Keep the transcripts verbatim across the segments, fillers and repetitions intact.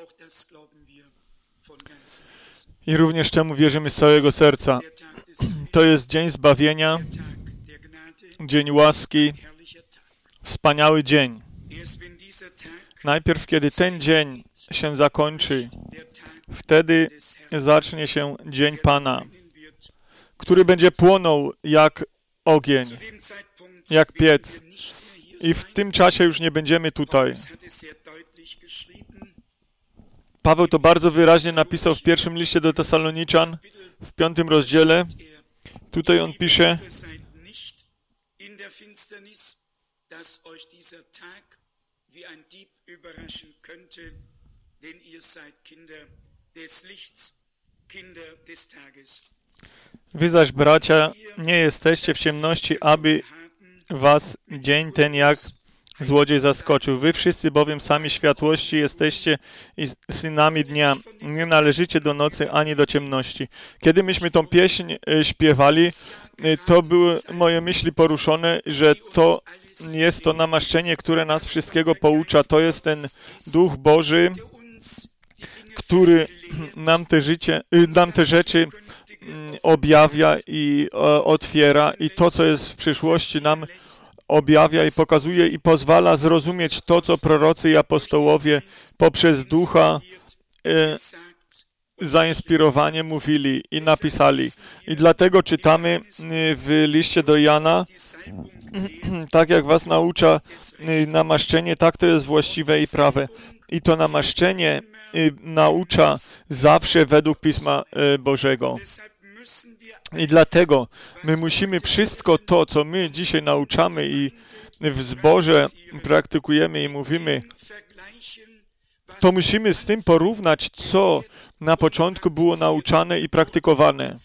I również temu wierzymy z całego serca. To jest dzień zbawienia, dzień łaski, wspaniały dzień. Najpierw, kiedy ten dzień się zakończy, wtedy zacznie się dzień Pana, który będzie płonął jak ogień, jak piec. I w tym czasie już nie będziemy tutaj. Paweł to bardzo wyraźnie napisał w pierwszym liście do Tesaloniczan, w piątym rozdziale. Tutaj on pisze: Wy zaś, bracia, nie jesteście w ciemności, aby was dzień ten jak złodziej zaskoczył. Wy wszyscy bowiem sami światłości jesteście i synami dnia. Nie należycie do nocy ani do ciemności. Kiedy myśmy tą pieśń śpiewali, to były moje myśli poruszone, że to jest to namaszczenie, które nas wszystkiego poucza. To jest ten Duch Boży, który nam te, życie, nam te rzeczy objawia i otwiera, i to, co jest w przyszłości, nam objawia i pokazuje i pozwala zrozumieć to, co prorocy i apostołowie poprzez Ducha e, zainspirowanie mówili i napisali. I dlatego czytamy w liście do Jana, tak jak was naucza namaszczenie, tak to jest właściwe i prawe. I to namaszczenie naucza zawsze według Pisma Bożego. I dlatego my musimy wszystko to, co my dzisiaj nauczamy i w zborze praktykujemy i mówimy, to musimy z tym porównać, co na początku było nauczane i praktykowane.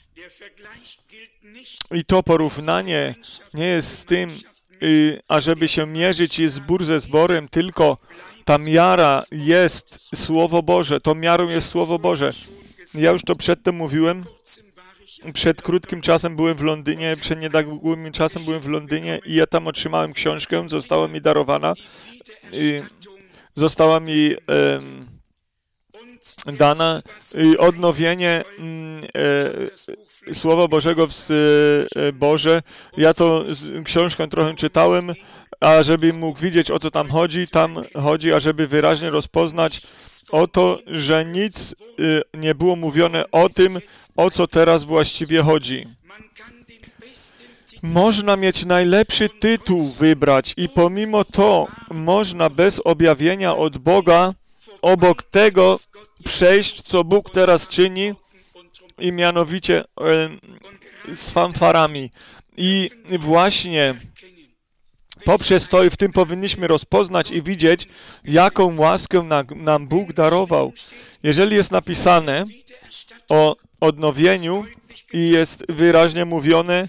I to porównanie nie jest z tym, ażeby się mierzyć zbór ze zborem, tylko ta miara jest Słowo Boże. Tą miarą jest Słowo Boże. Ja już to przedtem mówiłem. Przed krótkim czasem byłem w Londynie, przed niedługim czasem byłem w Londynie i ja tam otrzymałem książkę, została mi darowana. I została mi e, dana i odnowienie e, Słowa Bożego w e, Boże. Ja to z, książkę trochę czytałem, a żeby mógł widzieć, o co tam chodzi, tam chodzi, ażeby wyraźnie rozpoznać o to, że nic y, nie było mówione o tym, o co teraz właściwie chodzi. Można mieć najlepszy tytuł wybrać i pomimo to można bez objawienia od Boga obok tego przejść, co Bóg teraz czyni, i mianowicie y, z fanfarami. I właśnie poprzez to i w tym powinniśmy rozpoznać i widzieć, jaką łaskę na, nam Bóg darował. Jeżeli jest napisane o odnowieniu i jest wyraźnie mówione,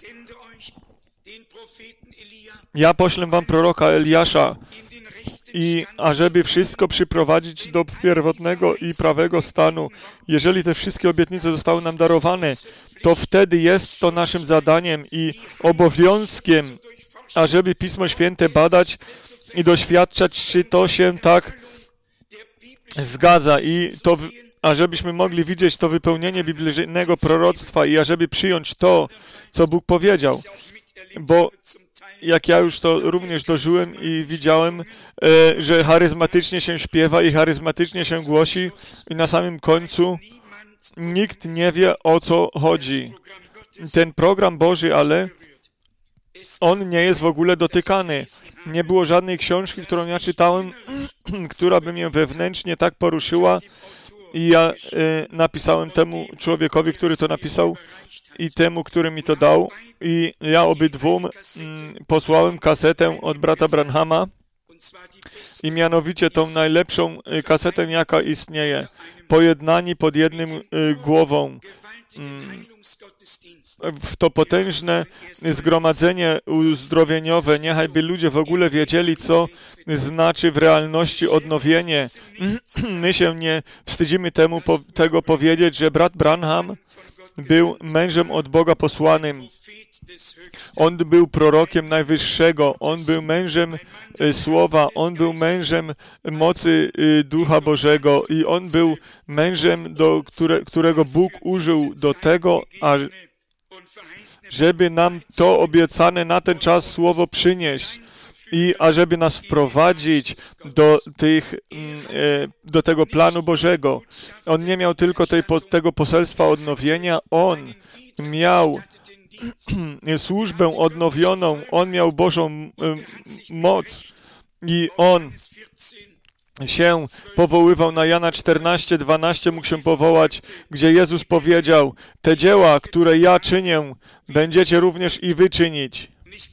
ja poślę wam proroka Eliasza, i ażeby wszystko przyprowadzić do pierwotnego i prawego stanu. Jeżeli te wszystkie obietnice zostały nam darowane, to wtedy jest to naszym zadaniem i obowiązkiem, ażeby Pismo Święte badać i doświadczać, czy to się tak zgadza, i to, ażebyśmy mogli widzieć to wypełnienie biblijnego proroctwa i ażeby przyjąć to, co Bóg powiedział. Bo jak ja już to również dożyłem i widziałem, e, że charyzmatycznie się śpiewa i charyzmatycznie się głosi i na samym końcu nikt nie wie, o co chodzi. Ten program Boży, ale on nie jest w ogóle dotykany. Nie było żadnej książki, którą ja czytałem, która by mnie wewnętrznie tak poruszyła, i ja e, napisałem temu człowiekowi, który to napisał, i temu, który mi to dał, i ja obydwóm mm, posłałem kasetę od brata Branhama, i mianowicie tą najlepszą y, kasetę, jaka istnieje. Pojednani pod jednym y, głową. Mm, w to potężne zgromadzenie uzdrowieniowe. Niechaj by ludzie w ogóle wiedzieli, co znaczy w realności odnowienie. My się nie wstydzimy temu, po, tego powiedzieć, że brat Branham był mężem od Boga posłanym On był prorokiem Najwyższego, on był mężem y, Słowa, on był mężem mocy y, Ducha Bożego i on był mężem, do które, którego Bóg użył do tego, a, żeby nam to obiecane na ten czas Słowo przynieść i ażeby nas wprowadzić do, tych, do tego planu Bożego. On nie miał tylko tej, tego poselstwa odnowienia, on miał służbę odnowioną, on miał Bożą moc i on się powoływał na Jana czternaście dwanaście, mógł się powołać, gdzie Jezus powiedział: te dzieła, które ja czynię, będziecie również i wy czynić.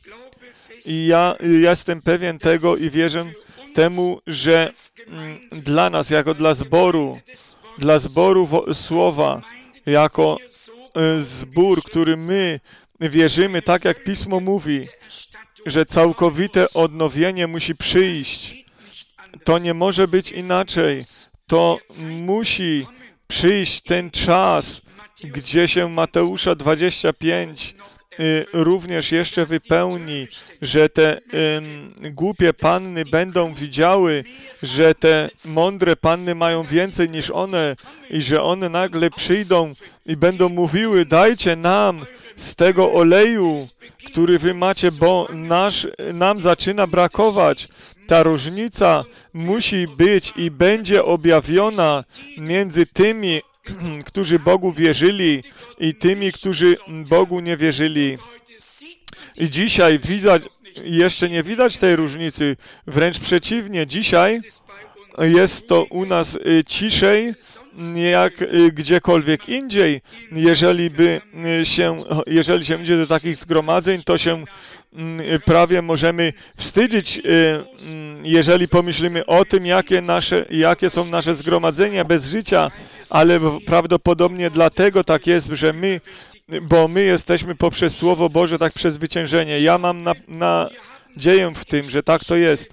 I ja jestem pewien tego i wierzę temu, że mm, dla nas, jako dla zboru, dla zboru Słowa, jako y, zbór, który my wierzymy, tak jak Pismo mówi, że całkowite odnowienie musi przyjść. To nie może być inaczej. To musi przyjść ten czas, gdzie się Mateusza dwadzieścia pięć y, również jeszcze wypełni, że te y, głupie panny będą widziały, że te mądre panny mają więcej niż one i że one nagle przyjdą i będą mówiły: dajcie nam z tego oleju, który wy macie, bo nasz, nam zaczyna brakować. Ta różnica musi być i będzie objawiona między tymi, którzy Bogu wierzyli i tymi, którzy Bogu nie wierzyli. I dzisiaj widać, jeszcze nie widać tej różnicy, wręcz przeciwnie, dzisiaj jest to u nas ciszej jak gdziekolwiek indziej. Jeżeli by się, jeżeli się idzie do takich zgromadzeń, to się prawie możemy wstydzić, jeżeli pomyślimy o tym, jakie, nasze, jakie są nasze zgromadzenia bez życia, ale prawdopodobnie dlatego tak jest, że my, bo my jesteśmy poprzez Słowo Boże tak przezwyciężeni. Ja mam na, nadzieję w tym, że tak to jest.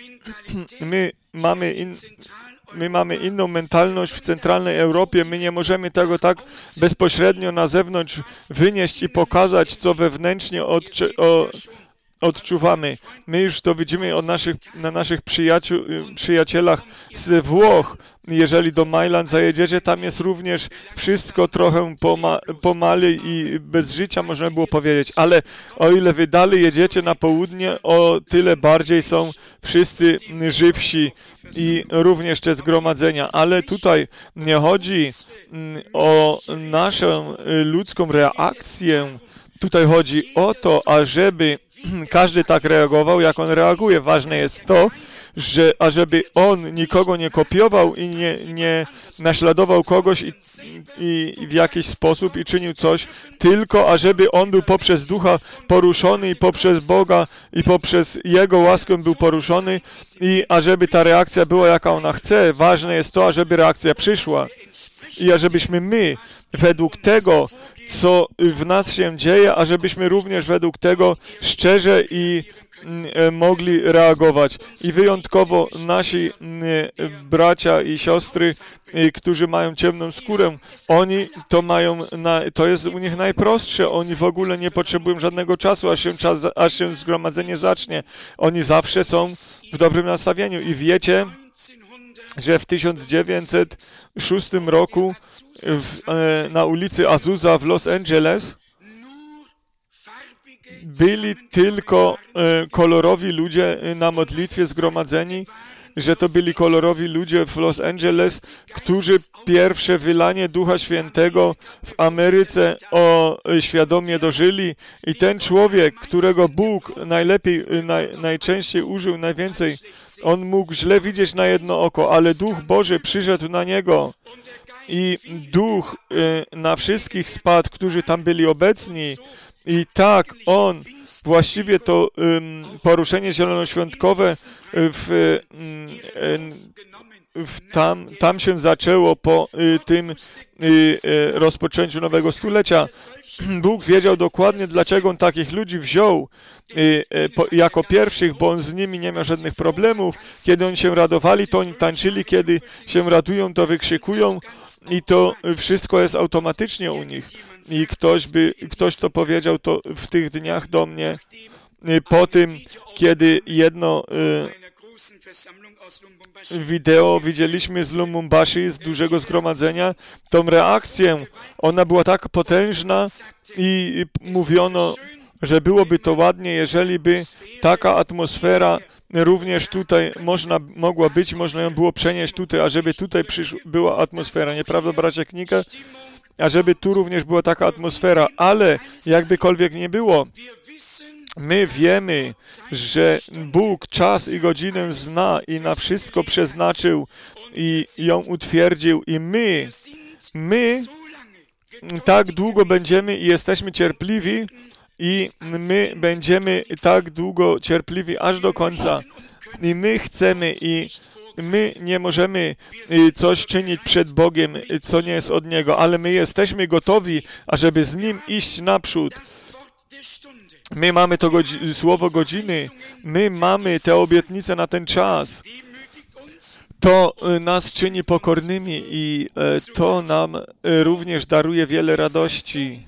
My mamy, in, my mamy inną mentalność w centralnej Europie. My nie możemy tego tak bezpośrednio na zewnątrz wynieść i pokazać, co wewnętrznie odczy, o, odczuwamy. My już to widzimy od naszych, na naszych przyjaciół, przyjacielach z Włoch. Jeżeli do Mailand zajedziecie, tam jest również wszystko trochę poma, pomali i bez życia, można było powiedzieć. Ale o ile wy dalej jedziecie na południe, o tyle bardziej są wszyscy żywsi i również te zgromadzenia. Ale tutaj nie chodzi o naszą ludzką reakcję. Tutaj chodzi o to, ażeby każdy tak reagował, jak on reaguje. Ważne jest to, że ażeby on nikogo nie kopiował i nie, nie naśladował kogoś i, i, i w jakiś sposób i czynił coś, tylko ażeby on był poprzez Ducha poruszony i poprzez Boga i poprzez Jego łaskę był poruszony i ażeby ta reakcja była, jaka ona chce. Ważne jest to, ażeby reakcja przyszła i ażebyśmy my według tego, co w nas się dzieje, ażebyśmy również według tego szczerze i mogli reagować. I wyjątkowo nasi bracia i siostry, którzy mają ciemną skórę, oni to mają, na, to jest u nich najprostsze. Oni w ogóle nie potrzebują żadnego czasu, aż się, czas, aż się zgromadzenie zacznie. Oni zawsze są w dobrym nastawieniu. I wiecie, że w tysiąc dziewięćset szóstym roku w, e, na ulicy Azusa w Los Angeles byli tylko e, kolorowi ludzie na modlitwie zgromadzeni, że to byli kolorowi ludzie w Los Angeles, którzy pierwsze wylanie Ducha Świętego w Ameryce o, świadomie dożyli i ten człowiek, którego Bóg najlepiej, naj, najczęściej użył, najwięcej, on mógł źle widzieć na jedno oko, ale Duch Boży przyszedł na niego i Duch y, na wszystkich spadł, którzy tam byli obecni i tak on właściwie to um, poruszenie zielonoświątkowe w, w tam, tam się zaczęło po y, tym y, y, rozpoczęciu nowego stulecia. Bóg wiedział dokładnie, dlaczego on takich ludzi wziął y, y, po, jako pierwszych, bo on z nimi nie miał żadnych problemów. Kiedy oni się radowali, to oni tańczyli, kiedy się radują, to wykrzykują i to wszystko jest automatycznie u nich. I ktoś by, ktoś to powiedział to w tych dniach do mnie, po tym, kiedy jedno y, wideo widzieliśmy z Lumumbashi, z dużego zgromadzenia, tą reakcję, ona była tak potężna i mówiono, że byłoby to ładnie, jeżeli by taka atmosfera również tutaj można, mogła być, można ją było przenieść tutaj, a żeby tutaj przysz, była atmosfera, nieprawda, bracia Knika? A żeby tu również była taka atmosfera, ale jakbykolwiek nie było, my wiemy, że Bóg czas i godzinę zna i na wszystko przeznaczył i ją utwierdził i my, my tak długo będziemy i jesteśmy cierpliwi i my będziemy tak długo cierpliwi aż do końca i my chcemy i my nie możemy coś czynić przed Bogiem, co nie jest od Niego, ale my jesteśmy gotowi, ażeby z Nim iść naprzód. My mamy to godzi- słowo godziny, my mamy te obietnice na ten czas. To nas czyni pokornymi i to nam również daruje wiele radości.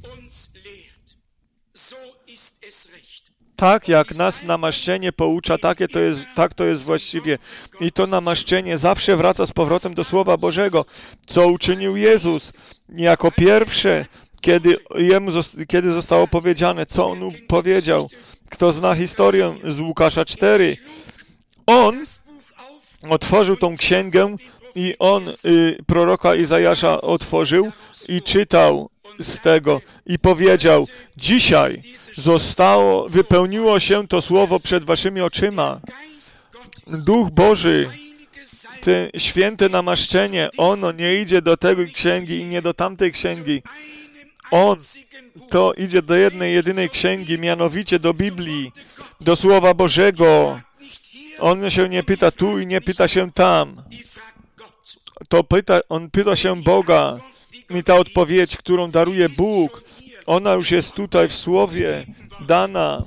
Tak jak nas namaszczenie poucza, takie to jest, tak to jest właściwie. I to namaszczenie zawsze wraca z powrotem do Słowa Bożego. Co uczynił Jezus jako pierwsze, kiedy, jemu, kiedy zostało powiedziane, co On powiedział. Kto zna historię z Łukasza cztery, On otworzył tą księgę i On y, proroka Izajasza otworzył i czytał z tego i powiedział, dzisiaj zostało, wypełniło się to słowo przed waszymi oczyma. Duch Boży, te święte namaszczenie, ono nie idzie do tej księgi i nie do tamtej księgi. On to idzie do jednej, jedynej księgi, mianowicie do Biblii, do Słowa Bożego. On się nie pyta tu i nie pyta się tam. To pyta, on pyta się Boga. I ta odpowiedź, którą daruje Bóg, ona już jest tutaj w Słowie dana.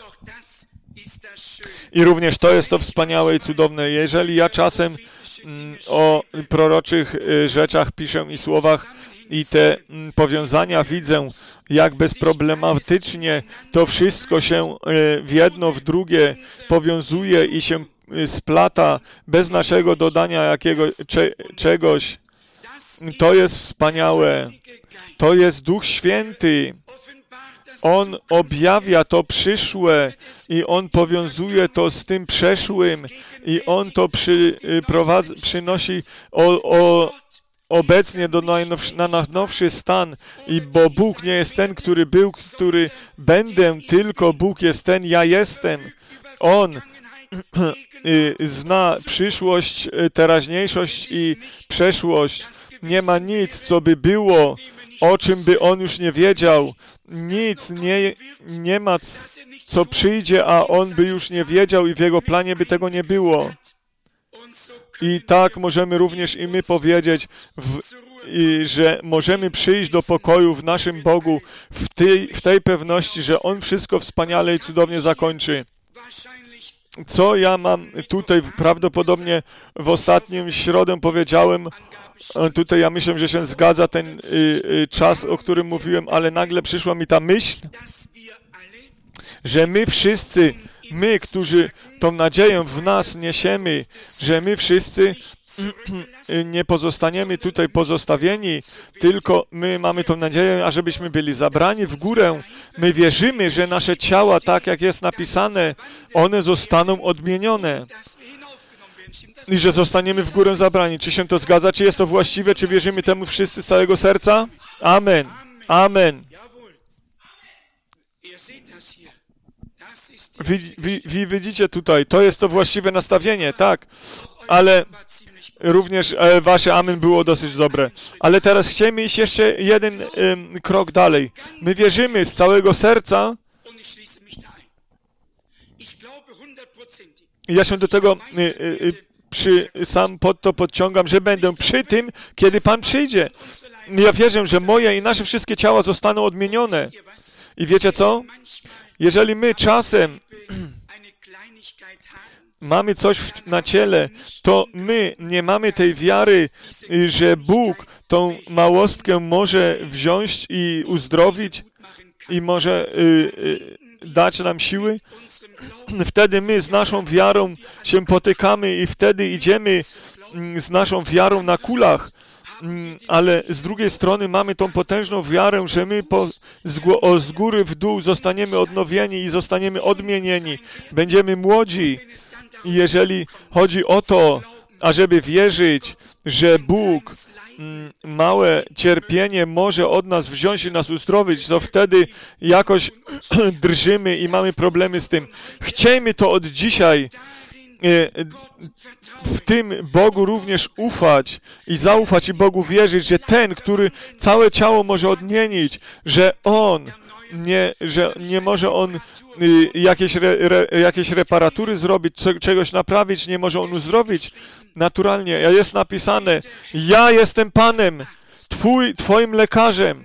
I również to jest to wspaniałe i cudowne. Jeżeli ja czasem mm, o proroczych y, rzeczach piszę i słowach i te mm, powiązania widzę, jak bezproblematycznie to wszystko się y, w jedno, w drugie powiązuje i się y, splata bez naszego dodania jakiegoś cze, czegoś. To jest wspaniałe. To jest Duch Święty. On objawia to przyszłe i On powiązuje to z tym przeszłym i On to przy, prowadzi, przynosi o, o, obecnie do najnowszy, na najnowszy stan. I bo Bóg nie jest ten, który był, który będę, tylko Bóg jest ten, ja jestem. On zna przyszłość, teraźniejszość i przeszłość. Nie ma nic, co by było, o czym by On już nie wiedział. Nic nie, nie ma, co przyjdzie, a On by już nie wiedział i w Jego planie by tego nie było. I tak możemy również i my powiedzieć, w, i, że możemy przyjść do pokoju w naszym Bogu w tej, w tej pewności, że On wszystko wspaniale i cudownie zakończy. Co ja mam tutaj prawdopodobnie w ostatnim środę powiedziałem, tutaj ja myślę, że się zgadza ten y, y, czas, o którym mówiłem, ale nagle przyszła mi ta myśl, że my wszyscy, my, którzy tą nadzieję w nas niesiemy, że my wszyscy nie pozostaniemy tutaj pozostawieni, tylko my mamy tą nadzieję, ażebyśmy byli zabrani w górę. My wierzymy, że nasze ciała, tak jak jest napisane, one zostaną odmienione. I że zostaniemy w górę zabrani. Czy się to zgadza? Czy jest to właściwe? Czy wierzymy temu wszyscy z całego serca? Amen. Amen. Wy, wy, wy widzicie tutaj, to jest to właściwe nastawienie, tak. Ale również e, wasze amen było dosyć dobre. Ale teraz chcemy iść jeszcze jeden um, krok dalej. My wierzymy z całego serca. I ja się do tego y, y, przy, sam pod to podciągam, że będę przy tym, kiedy Pan przyjdzie. Ja wierzę, że moje i nasze wszystkie ciała zostaną odmienione. I wiecie co? Jeżeli my czasem mamy coś w, na ciele, to my nie mamy tej wiary, że Bóg tą małostkę może wziąć i uzdrowić i może y, y, dać nam siły. Wtedy my z naszą wiarą się potykamy i wtedy idziemy z naszą wiarą na kulach. Ale z drugiej strony mamy tą potężną wiarę, że my po, z, o, z góry w dół zostaniemy odnowieni i zostaniemy odmienieni. Będziemy młodzi. I jeżeli chodzi o to, ażeby wierzyć, że Bóg mm, małe cierpienie może od nas wziąć i nas uzdrowić, to wtedy jakoś drżymy i mamy problemy z tym. Chciejmy to od dzisiaj w tym Bogu również ufać i zaufać i Bogu wierzyć, że ten, który całe ciało może odmienić, że On nie, że nie może On y, jakieś, re, re, jakieś reparatury zrobić, co, czegoś naprawić, nie może On uzdrowić naturalnie. Jest napisane, ja jestem Panem, Twój, Twoim lekarzem.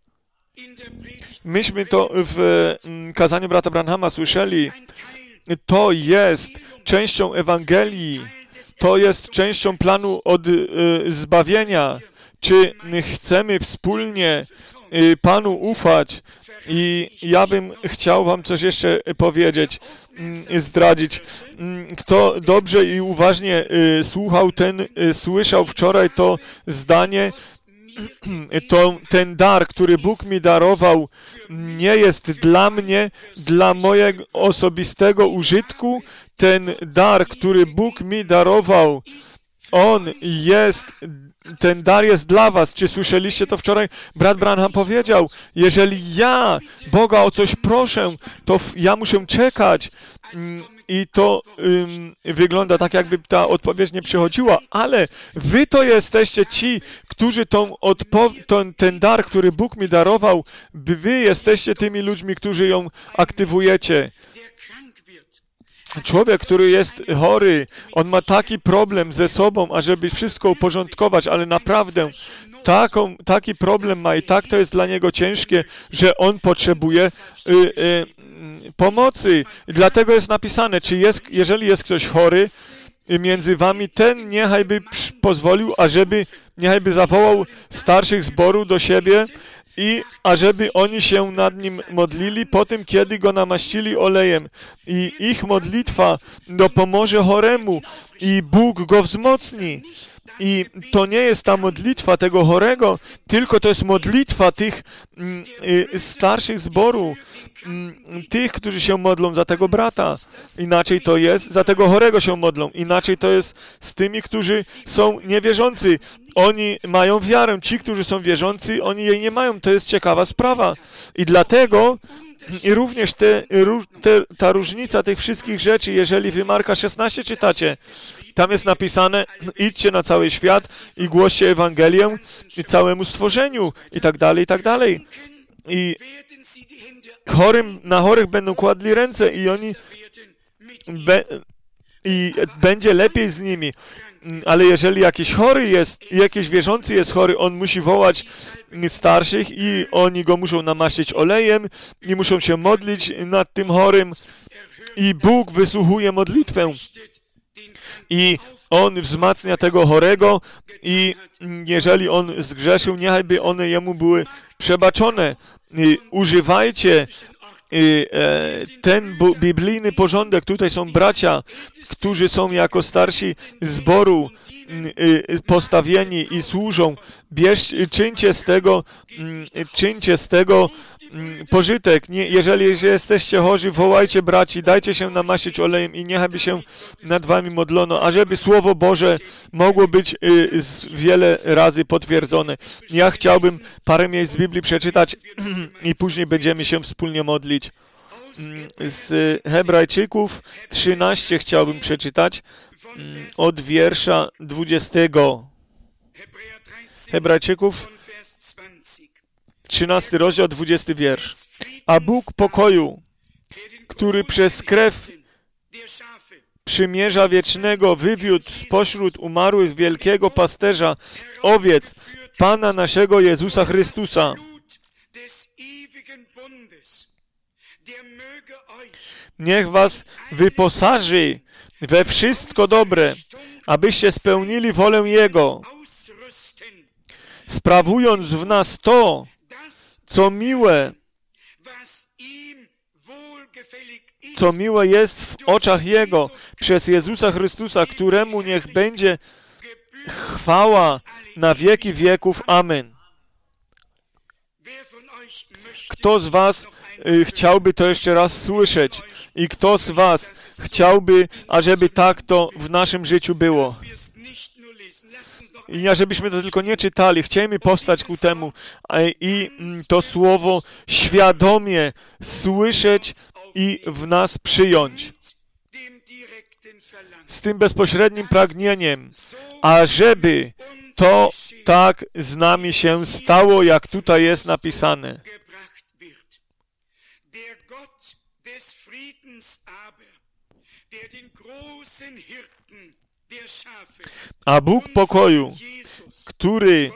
Myśmy to w mm, kazaniu brata Branhama słyszeli. To jest częścią Ewangelii, to jest częścią planu od y, zbawienia. Czy chcemy wspólnie y, Panu ufać? I ja bym chciał wam coś jeszcze powiedzieć, y, zdradzić. Y, kto dobrze i uważnie y, słuchał, ten y, słyszał wczoraj to zdanie. To ten dar, który Bóg mi darował, nie jest dla mnie, dla mojego osobistego użytku. Ten dar, który Bóg mi darował, on jest, ten dar jest dla was. Czy słyszeliście to wczoraj? Brat Branham powiedział, jeżeli ja Boga o coś proszę, to ja muszę czekać. I to ym, wygląda tak, jakby ta odpowiedź nie przychodziła, ale wy to jesteście ci, którzy tą odpo- ten, ten dar, który Bóg mi darował, wy jesteście tymi ludźmi, którzy ją aktywujecie. Człowiek, który jest chory, on ma taki problem ze sobą, ażeby wszystko uporządkować, ale naprawdę taką, taki problem ma i tak to jest dla niego ciężkie, że on potrzebuje y, y, pomocy. I dlatego jest napisane, czy jest, jeżeli jest ktoś chory między wami, ten niechaj by pozwolił, ażeby, niechaj by zawołał starszych zboru do siebie i ażeby oni się nad nim modlili po tym, kiedy go namaścili olejem. I ich modlitwa dopomoże choremu i Bóg go wzmocni. I to nie jest ta modlitwa tego chorego, tylko to jest modlitwa tych mm, y, starszych zboru, mm, tych, którzy się modlą za tego brata. Inaczej to jest, za tego chorego się modlą. Inaczej to jest z tymi, którzy są niewierzący. Oni mają wiarę. Ci, którzy są wierzący, oni jej nie mają. To jest ciekawa sprawa. I dlatego i również te, te, ta różnica tych wszystkich rzeczy, jeżeli wy Marka szesnaście czytacie, tam jest napisane, idźcie na cały świat i głoście Ewangelię i całemu stworzeniu i tak dalej, i tak dalej. I chorym, na chorych będą kładli ręce i oni be, i będzie lepiej z nimi. Ale jeżeli jakiś chory jest, jakiś wierzący jest chory, on musi wołać starszych i oni go muszą namaścić olejem i muszą się modlić nad tym chorym i Bóg wysłuchuje modlitwę. I On wzmacnia tego chorego i jeżeli on zgrzeszył, niechajby one jemu były przebaczone. I używajcie i, e, ten biblijny porządek. Tutaj są bracia, którzy są jako starsi zboru y, postawieni i służą. Bierz, czyńcie z tego, y, czyńcie z tego y, pożytek. Nie, jeżeli jesteście chorzy, wołajcie braci, dajcie się namaścić olejem i niechaj by się nad wami modlono, ażeby Słowo Boże mogło być y, z wiele razy potwierdzone. Ja chciałbym parę miejsc z Biblii przeczytać i później będziemy się wspólnie modlić. Z Hebrajczyków trzynaście chciałbym przeczytać od wiersza dwudziestego. Hebrajczyków trzynasty rozdział, dwudziesty wiersz. A Bóg pokoju, który przez krew przymierza wiecznego wywiódł spośród umarłych wielkiego pasterza owiec, Pana naszego Jezusa Chrystusa, niech was wyposaży we wszystko dobre, abyście spełnili wolę Jego, sprawując w nas to, co miłe, co miłe jest w oczach Jego, przez Jezusa Chrystusa, któremu niech będzie chwała na wieki wieków. Amen. Kto z was y, chciałby to jeszcze raz słyszeć? I kto z was chciałby, ażeby tak to w naszym życiu było? I żebyśmy to tylko nie czytali, chcielibyśmy powstać ku temu i to słowo świadomie słyszeć i w nas przyjąć. Z tym bezpośrednim pragnieniem, ażeby to tak z nami się stało, jak tutaj jest napisane. A Bóg pokoju, który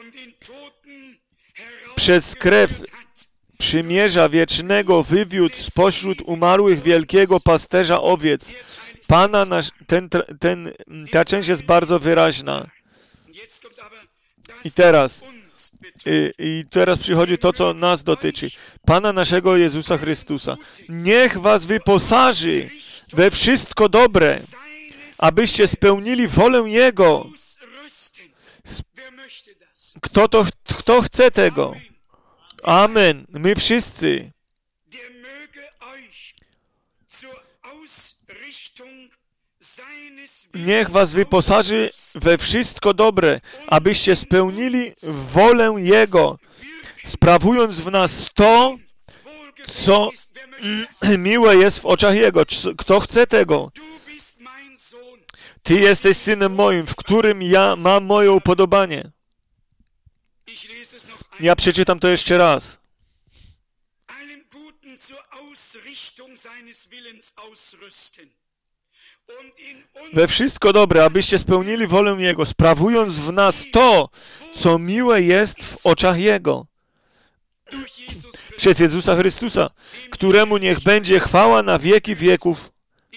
przez krew przymierza wiecznego wywiódł spośród umarłych wielkiego pasterza owiec. Pana nasz, ten, ten, ta część jest bardzo wyraźna. I teraz, i, i teraz przychodzi to, co nas dotyczy. Pana naszego Jezusa Chrystusa. Niech was wyposaży we wszystko dobre, abyście spełnili wolę Jego. Kto to, kto chce tego? Amen. My wszyscy. Niech was wyposaży we wszystko dobre, abyście spełnili wolę Jego, sprawując w nas to, co miłe jest w oczach Jego. Kto chce tego? Ty jesteś synem moim, w którym ja mam moje upodobanie. Ja przeczytam to jeszcze raz. We wszystko dobre, abyście spełnili wolę Jego, sprawując w nas to, co miłe jest w oczach Jego. Przez Jezusa Chrystusa, któremu niech będzie chwała na wieki wieków.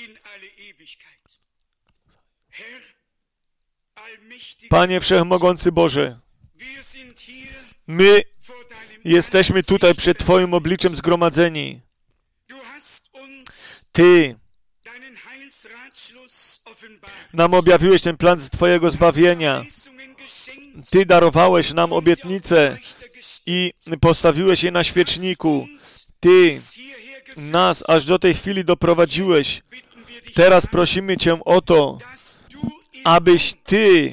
Panie Wszechmogący Boże, my jesteśmy tutaj przed Twoim obliczem zgromadzeni. Ty nam objawiłeś ten plan z Twojego zbawienia. Ty darowałeś nam obietnice i postawiłeś je na świeczniku. Ty nas aż do tej chwili doprowadziłeś. Teraz prosimy Cię o to, abyś Ty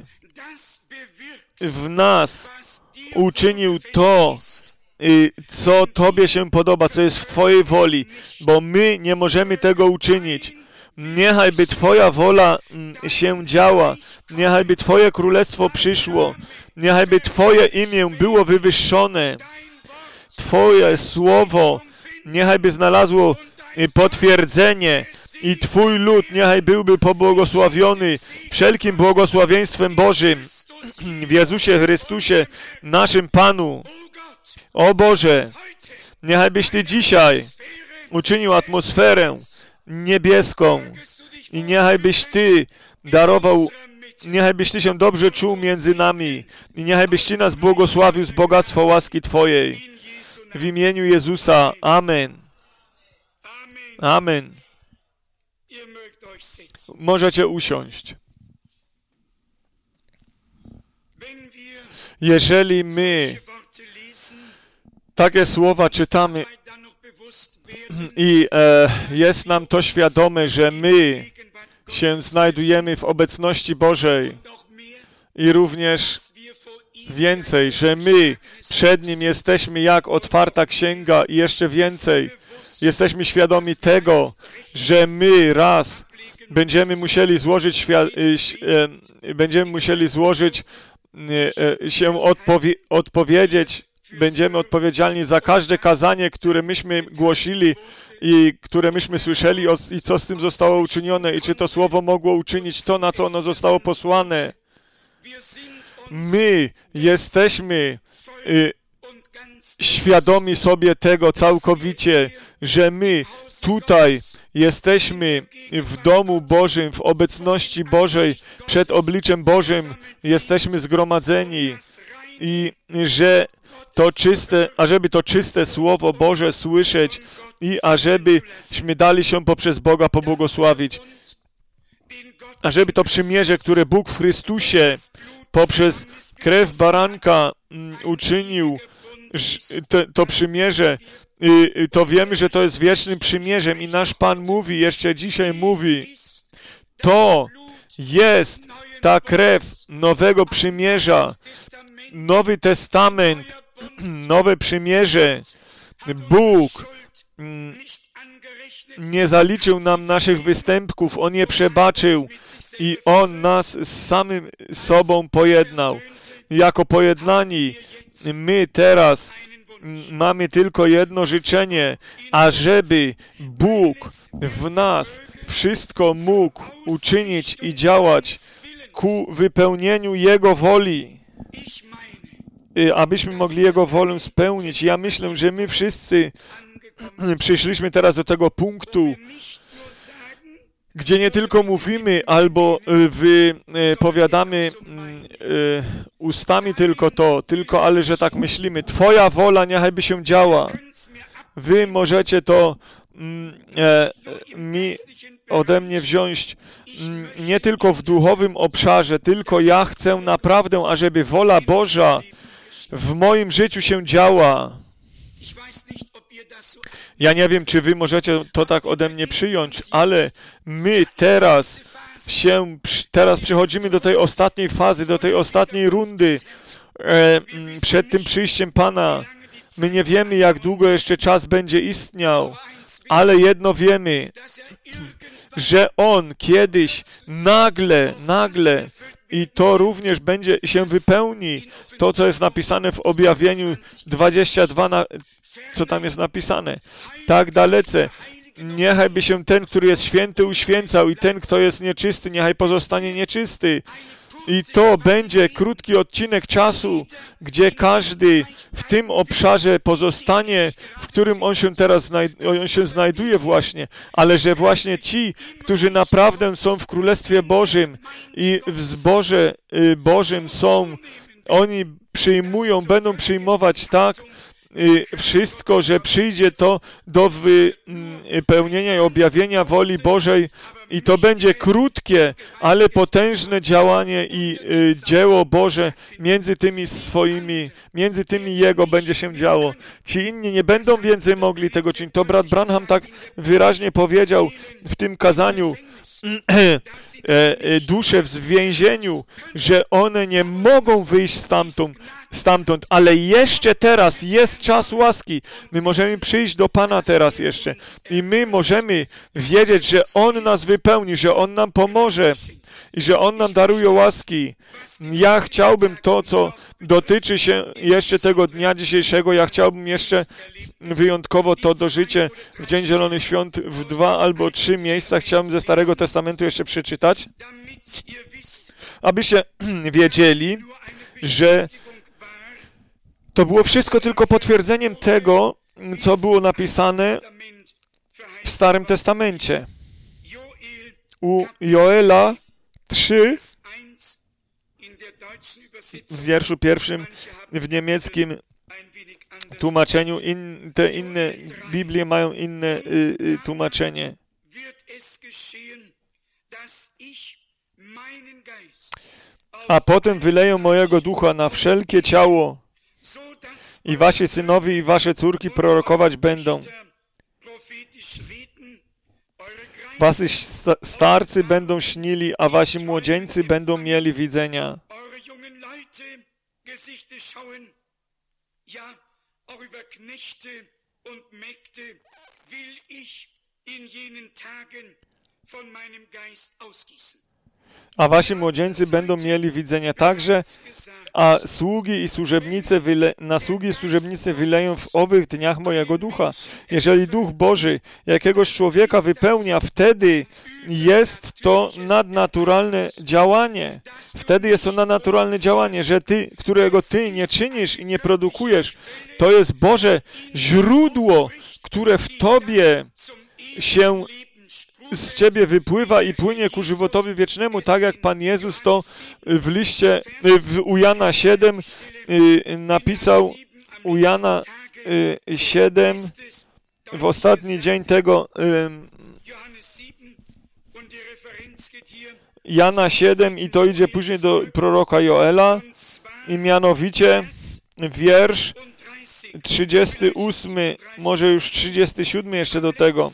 w nas uczynił to, co Tobie się podoba, co jest w Twojej woli, bo my nie możemy tego uczynić. Niechaj by Twoja wola się działa, niechaj by Twoje królestwo przyszło, niechaj by Twoje imię było wywyższone, Twoje słowo niechaj by znalazło potwierdzenie i Twój lud niechaj byłby pobłogosławiony wszelkim błogosławieństwem Bożym w Jezusie Chrystusie, naszym Panu. O Boże, niechaj byś Ty dzisiaj uczynił atmosferę niebieską i niechaj byś Ty darował, niechaj byś Ty się dobrze czuł między nami i niechaj byś Ty nas błogosławił z bogactwa łaski Twojej. W imieniu Jezusa. Amen. Amen. Możecie usiąść. Jeżeli my takie słowa czytamy i e, jest nam to świadome, że my się znajdujemy w obecności Bożej i również więcej, że my przed Nim jesteśmy jak otwarta księga i jeszcze więcej, jesteśmy świadomi tego, że my raz będziemy musieli złożyć, świa- e, będziemy musieli złożyć e, się odpowie- odpowiedzieć, będziemy odpowiedzialni za każde kazanie, które myśmy głosili i które myśmy słyszeli i co z tym zostało uczynione i czy to słowo mogło uczynić to, na co ono zostało posłane. My jesteśmy y, świadomi sobie tego całkowicie, że my tutaj jesteśmy w domu Bożym, w obecności Bożej, przed obliczem Bożym jesteśmy zgromadzeni i że to czyste, ażeby to czyste Słowo Boże słyszeć i ażebyśmy dali się poprzez Boga pobłogosławić. Ażeby to przymierze, które Bóg w Chrystusie poprzez krew baranka uczynił, to, to przymierze, to wiemy, że to jest wiecznym przymierzem i nasz Pan mówi, jeszcze dzisiaj mówi, to jest ta krew nowego przymierza, Nowy Testament, nowe przymierze. Bóg nie zaliczył nam naszych występków, On je przebaczył i On nas z samym sobą pojednał. Jako pojednani my teraz mamy tylko jedno życzenie, ażeby Bóg w nas wszystko mógł uczynić i działać ku wypełnieniu Jego woli, abyśmy mogli Jego wolę spełnić. Ja myślę, że my wszyscy przyszliśmy teraz do tego punktu, gdzie nie tylko mówimy albo wypowiadamy ustami tylko to, tylko ale że tak myślimy. Twoja wola niechaj by się działa. Wy możecie to e, mi ode mnie wziąć nie tylko w duchowym obszarze, tylko ja chcę naprawdę, ażeby wola Boża w moim życiu się działa. Ja nie wiem, czy wy możecie to tak ode mnie przyjąć, ale my teraz się, teraz przechodzimy do tej ostatniej fazy, do tej ostatniej rundy e, przed tym przyjściem Pana. My nie wiemy, jak długo jeszcze czas będzie istniał, ale jedno wiemy, że On kiedyś nagle, nagle i to również będzie się wypełni, to, co jest napisane w Objawieniu dwudziestym drugim, na, co tam jest napisane. Tak dalece. Niechaj by się ten, który jest święty, uświęcał i ten, kto jest nieczysty, niechaj pozostanie nieczysty. I to będzie krótki odcinek czasu, gdzie każdy w tym obszarze pozostanie, w którym on się teraz on się znajduje właśnie, ale że właśnie ci, którzy naprawdę są w Królestwie Bożym i w zborze Bożym są, oni przyjmują, będą przyjmować tak wszystko, że przyjdzie to do wypełnienia i objawienia woli Bożej i to będzie krótkie, ale potężne działanie i y, dzieło Boże między tymi swoimi, między tymi Jego będzie się działo. Ci inni nie będą więcej mogli tego czynić. To brat Branham tak wyraźnie powiedział w tym kazaniu, dusze w więzieniu, że one nie mogą wyjść stamtąd, stamtąd, ale jeszcze teraz jest czas łaski. My możemy przyjść do Pana teraz jeszcze i my możemy wiedzieć, że On nas wypełni, że On nam pomoże i że On nam daruje łaski. Ja chciałbym to, co dotyczy się jeszcze tego dnia dzisiejszego, ja chciałbym jeszcze wyjątkowo to dożycie w Dzień Zielonych Świąt w dwa albo trzy miejsca chciałbym ze Starego Testamentu jeszcze przeczytać, abyście wiedzieli, że to było wszystko tylko potwierdzeniem tego, co było napisane w Starym Testamencie. U Joela trzy, w wierszu pierwszym w niemieckim tłumaczeniu, in, te inne Biblie mają inne y, y, tłumaczenie. A potem wyleję mojego ducha na wszelkie ciało i wasi synowie i wasze córki prorokować będą. Wasi starcy będą śnili, a wasi młodzieńcy będą mieli widzenia. A wasi młodzieńcy będą mieli widzenia także, a sługi i służebnice wyle, na sługi i służebnice wyleją w owych dniach mojego ducha. Jeżeli Duch Boży jakiegoś człowieka wypełnia, wtedy jest to nadnaturalne działanie. Wtedy jest to nadnaturalne działanie, że ty, którego ty nie czynisz i nie produkujesz, to jest Boże źródło, które w tobie się z ciebie wypływa i płynie ku żywotowi wiecznemu, tak jak Pan Jezus to w liście w, u Jana siedem y, napisał, u Jana y, siedem, w ostatni dzień tego y, Jana siedem i to idzie później do proroka Joela i mianowicie wiersz trzydziesty ósmy, może już trzydziesty siódmy jeszcze do tego.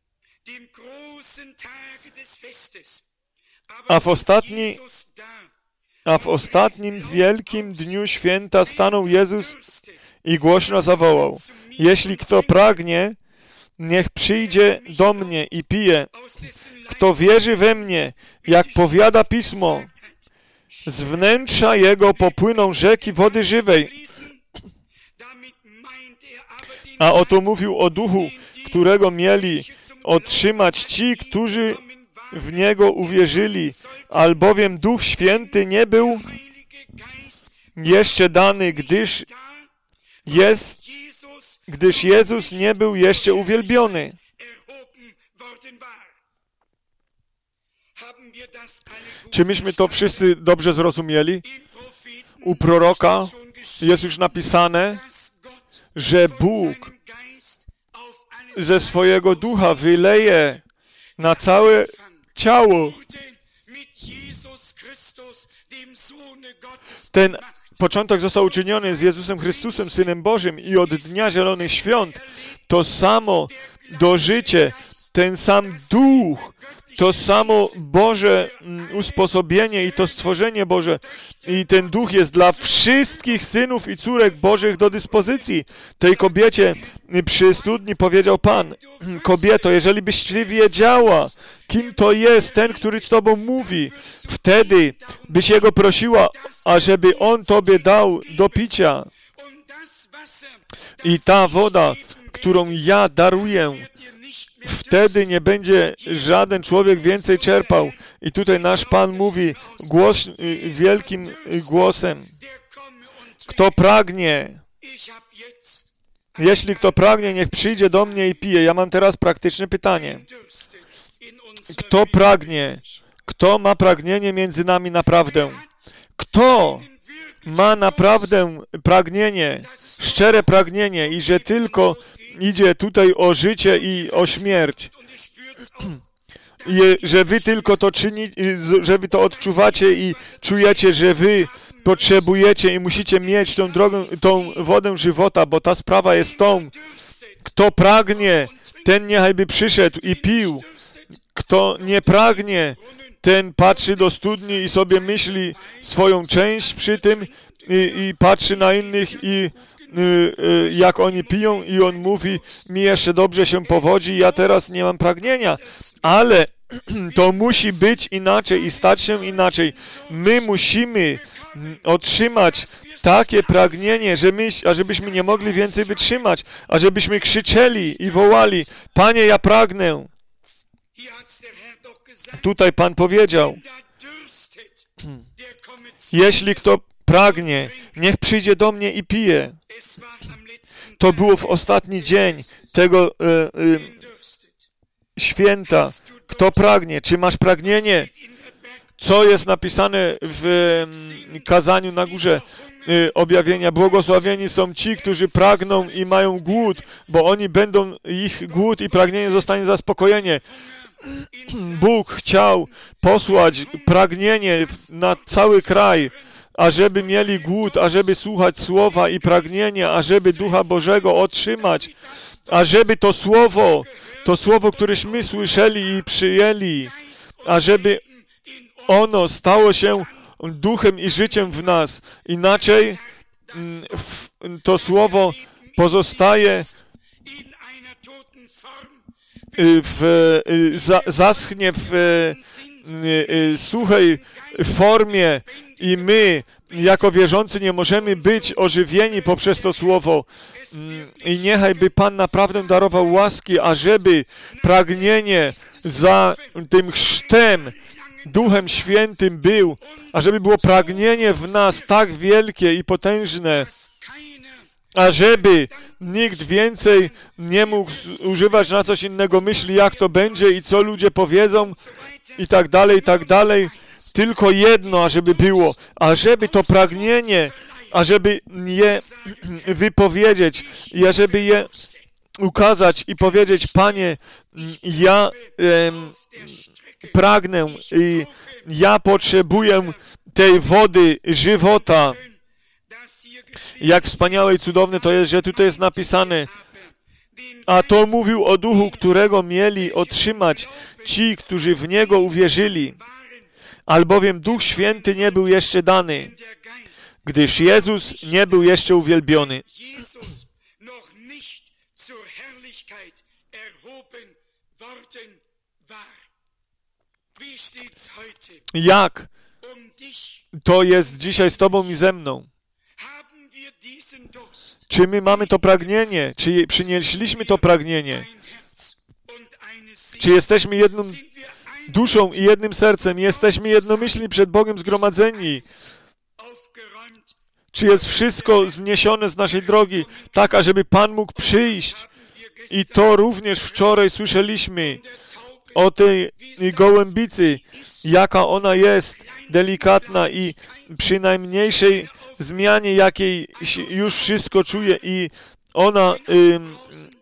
A w, ostatni, a w ostatnim wielkim dniu święta stanął Jezus i głośno zawołał: jeśli kto pragnie, niech przyjdzie do mnie i pije. Kto wierzy we mnie, jak powiada Pismo, z wnętrza jego popłyną rzeki wody żywej. A oto mówił o duchu, którego mieli otrzymać ci, którzy w Niego uwierzyli, albowiem Duch Święty nie był jeszcze dany, gdyż jest, gdyż Jezus nie był jeszcze uwielbiony. Czy myśmy to wszyscy dobrze zrozumieli? U proroka jest już napisane, że Bóg ze swojego ducha wyleje na całe ciało. Ten początek został uczyniony z Jezusem Chrystusem, Synem Bożym, i od Dnia Zielonych Świąt to samo dożycie, ten sam duch, to samo Boże usposobienie i to stworzenie Boże. I ten duch jest dla wszystkich synów i córek Bożych do dyspozycji. Tej kobiecie przy studni powiedział Pan: kobieto, jeżeli byś ty wiedziała, kim to jest ten, który z tobą mówi, wtedy byś jego prosiła, ażeby on tobie dał do picia. I ta woda, którą ja daruję, wtedy nie będzie żaden człowiek więcej czerpał. I tutaj nasz Pan mówi głos, wielkim głosem: kto pragnie, jeśli kto pragnie, niech przyjdzie do mnie i pije. Ja mam teraz praktyczne pytanie. Kto pragnie? Kto ma pragnienie między nami naprawdę? Kto ma naprawdę pragnienie, szczere pragnienie i że tylko idzie tutaj o życie i o śmierć. I że wy tylko to czynicie, że wy to odczuwacie i czujecie, że wy potrzebujecie i musicie mieć tą drogę, tą wodę żywota, bo ta sprawa jest tą. Kto pragnie, ten niechajby przyszedł i pił. Kto nie pragnie, ten patrzy do studni i sobie myśli swoją część przy tym i, i patrzy na innych i jak oni piją i on mówi: mi jeszcze dobrze się powodzi, ja teraz nie mam pragnienia, ale to musi być inaczej i stać się inaczej. My musimy otrzymać takie pragnienie, że my, ażebyśmy nie mogli więcej wytrzymać, ażebyśmy krzyczeli i wołali: Panie, ja pragnę. Tutaj Pan powiedział: jeśli kto pragnie, niech przyjdzie do mnie i pije. To było w ostatni dzień tego e, e, święta. Kto pragnie? Czy masz pragnienie? Co jest napisane w e, kazaniu na górze e, objawienia? Błogosławieni są ci, którzy pragną i mają głód, bo oni będą, ich głód i pragnienie zostanie zaspokojenie. Bóg chciał posłać pragnienie na cały kraj, ażeby mieli głód, ażeby słuchać słowa i pragnienie, ażeby Ducha Bożego otrzymać, ażeby to słowo, to słowo, któreśmy słyszeli i przyjęli, ażeby ono stało się duchem i życiem w nas. Inaczej to słowo pozostaje w, zaschnie w suchej formie i my, jako wierzący, nie możemy być ożywieni poprzez to słowo. I niechaj by Pan naprawdę darował łaski, ażeby pragnienie za tym chrztem Duchem Świętym był, ażeby było pragnienie w nas tak wielkie i potężne, ażeby nikt więcej nie mógł używać na coś innego myśli, jak to będzie i co ludzie powiedzą i tak dalej, i tak dalej. Tylko jedno, ażeby było, ażeby to pragnienie, ażeby je wypowiedzieć i ażeby je ukazać i powiedzieć: Panie, ja em, pragnę i ja potrzebuję tej wody żywota. Jak wspaniałe i cudowne to jest, że tutaj jest napisane: a to mówił o duchu, którego mieli otrzymać ci, którzy w Niego uwierzyli, albowiem Duch Święty nie był jeszcze dany, gdyż Jezus nie był jeszcze uwielbiony. Jak to jest dzisiaj z Tobą i ze mną? Czy my mamy to pragnienie? Czy przynieśliśmy to pragnienie? Czy jesteśmy jedną duszą i jednym sercem? Jesteśmy jednomyślni przed Bogiem zgromadzeni? Czy jest wszystko zniesione z naszej drogi, tak, ażeby Pan mógł przyjść? I to również wczoraj słyszeliśmy o tej gołębicy, jaka ona jest delikatna i przy najmniejszej zmianie, jakiej już wszystko czuje i ona ym,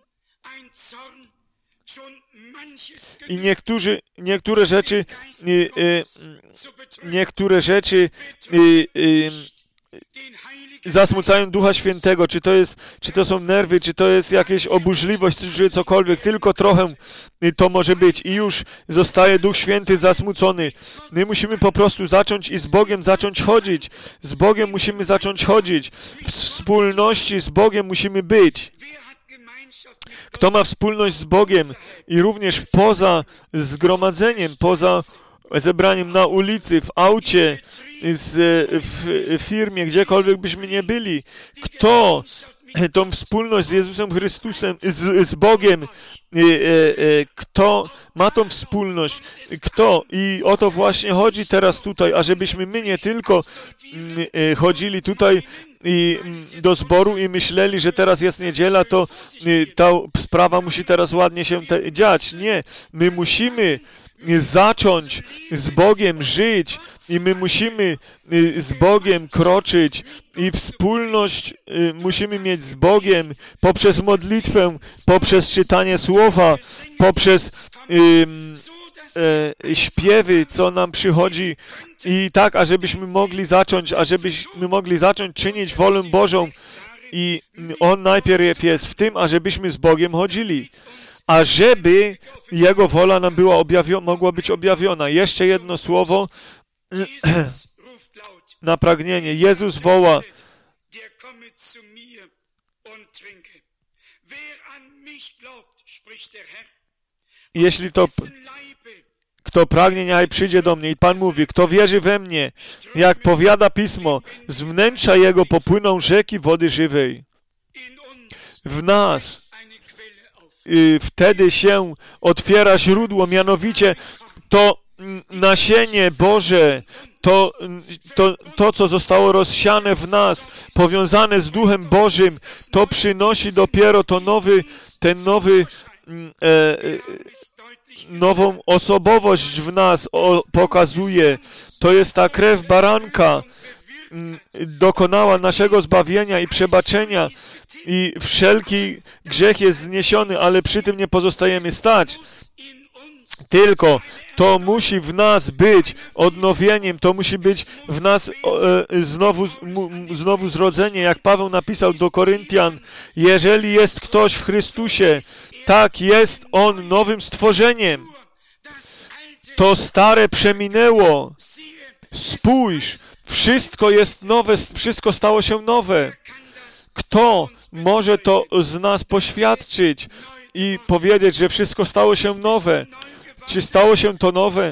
i niektórzy, niektóre rzeczy y, y, niektóre rzeczy y, y, zasmucają Ducha Świętego, czy to jest, czy to są nerwy, czy to jest jakaś oburzliwość, czy cokolwiek, tylko trochę to może być i już zostaje Duch Święty zasmucony. My musimy po prostu zacząć i z Bogiem zacząć chodzić. Z Bogiem musimy zacząć chodzić. W wspólności z Bogiem musimy być. Kto ma wspólność z Bogiem i również poza zgromadzeniem, poza zebraniem na ulicy, w aucie, z, w firmie, gdziekolwiek byśmy nie byli. Kto tą wspólność z Jezusem Chrystusem, z, z Bogiem, kto ma tą wspólność, kto, i o to właśnie chodzi teraz tutaj, ażebyśmy my nie tylko chodzili tutaj i do zboru i myśleli, że teraz jest niedziela, to ta sprawa musi teraz ładnie się te, dziać. Nie, my musimy zacząć z Bogiem żyć i my musimy z Bogiem kroczyć i wspólność musimy mieć z Bogiem poprzez modlitwę, poprzez czytanie Słowa, poprzez um, e, śpiewy, co nam przychodzi i tak, ażebyśmy mogli zacząć, ażebyśmy mogli zacząć czynić wolę Bożą i On najpierw jest w tym, ażebyśmy z Bogiem chodzili, ażeby Jego wola nam była objawiona, mogła być objawiona. Jeszcze jedno słowo na pragnienie. Jezus woła: jeśli to kto pragnie, niechaj przyjdzie do mnie. I Pan mówi: kto wierzy we mnie, jak powiada Pismo, z wnętrza Jego popłyną rzeki wody żywej. W nas y, wtedy się otwiera źródło, mianowicie to nasienie Boże, to, to, to, co zostało rozsiane w nas, powiązane z Duchem Bożym, to przynosi dopiero to nowy, ten nowy, e, e, nową osobowość w nas o, pokazuje. To jest ta krew baranka, m, dokonała naszego zbawienia i przebaczenia i wszelki grzech jest zniesiony, ale przy tym nie pozostajemy stać. Tylko to musi w nas być odnowieniem, to musi być w nas e, znowu, m, znowu zrodzenie, jak Paweł napisał do Koryntian: jeżeli jest ktoś w Chrystusie, tak jest on nowym stworzeniem. To stare przeminęło. Spójrz, wszystko jest nowe, wszystko stało się nowe. Kto może to z nas poświadczyć i powiedzieć, że wszystko stało się nowe? Czy stało się to nowe?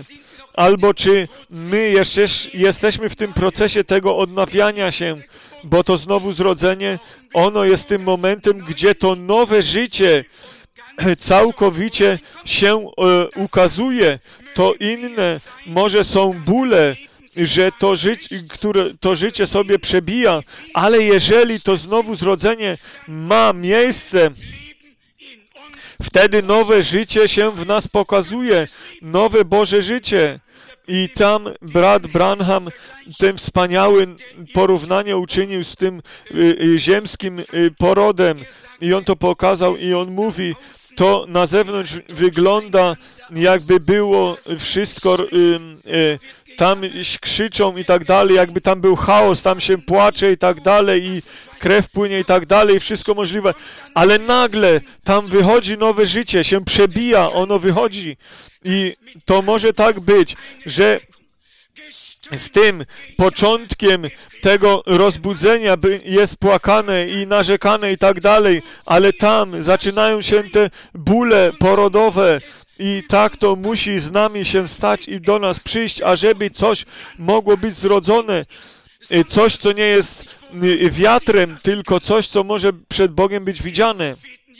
albo czy my jeszcze jesteśmy w tym procesie tego odnawiania się, bo to znowu zrodzenie, ono jest tym momentem, gdzie to nowe życie całkowicie się e, ukazuje. To inne może są bóle, że to życie, które to życie sobie przebija, ale jeżeli to znowu zrodzenie ma miejsce, wtedy nowe życie się w nas pokazuje, nowe Boże życie. I tam brat Branham ten wspaniały porównanie uczynił z tym y, y, ziemskim y, porodem. I on to pokazał i on mówi, to na zewnątrz wygląda, jakby było wszystko, y, y, tam krzyczą i tak dalej, jakby tam był chaos, tam się płacze i tak dalej i krew płynie i tak dalej, i wszystko możliwe. Ale nagle tam wychodzi nowe życie, się przebija, ono wychodzi. I to może tak być, że z tym początkiem tego rozbudzenia jest płakane i narzekane i tak dalej, ale tam zaczynają się te bóle porodowe i tak to musi z nami się stać i do nas przyjść, ażeby coś mogło być zrodzone, coś, co nie jest wiatrem, tylko coś, co może przed Bogiem być widziane.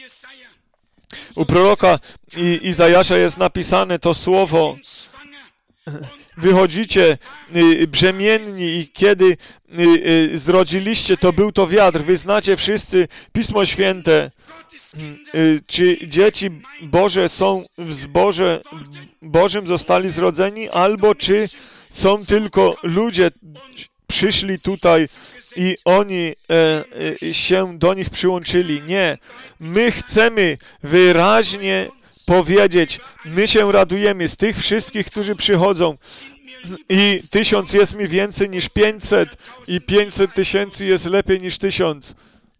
U proroka Izajasza jest napisane to słowo: wychodzicie brzemienni i kiedy zrodziliście, to był to wiatr. Wy znacie wszyscy Pismo Święte. Czy dzieci Boże są w zborze Bożym, zostali zrodzeni, albo czy są tylko ludzie, przyszli tutaj i oni e, e, się do nich przyłączyli? Nie. My chcemy wyraźnie powiedzieć, my się radujemy z tych wszystkich, którzy przychodzą. I tysiąc jest mi więcej niż pięćset i pięćset tysięcy jest lepiej niż tysiąc.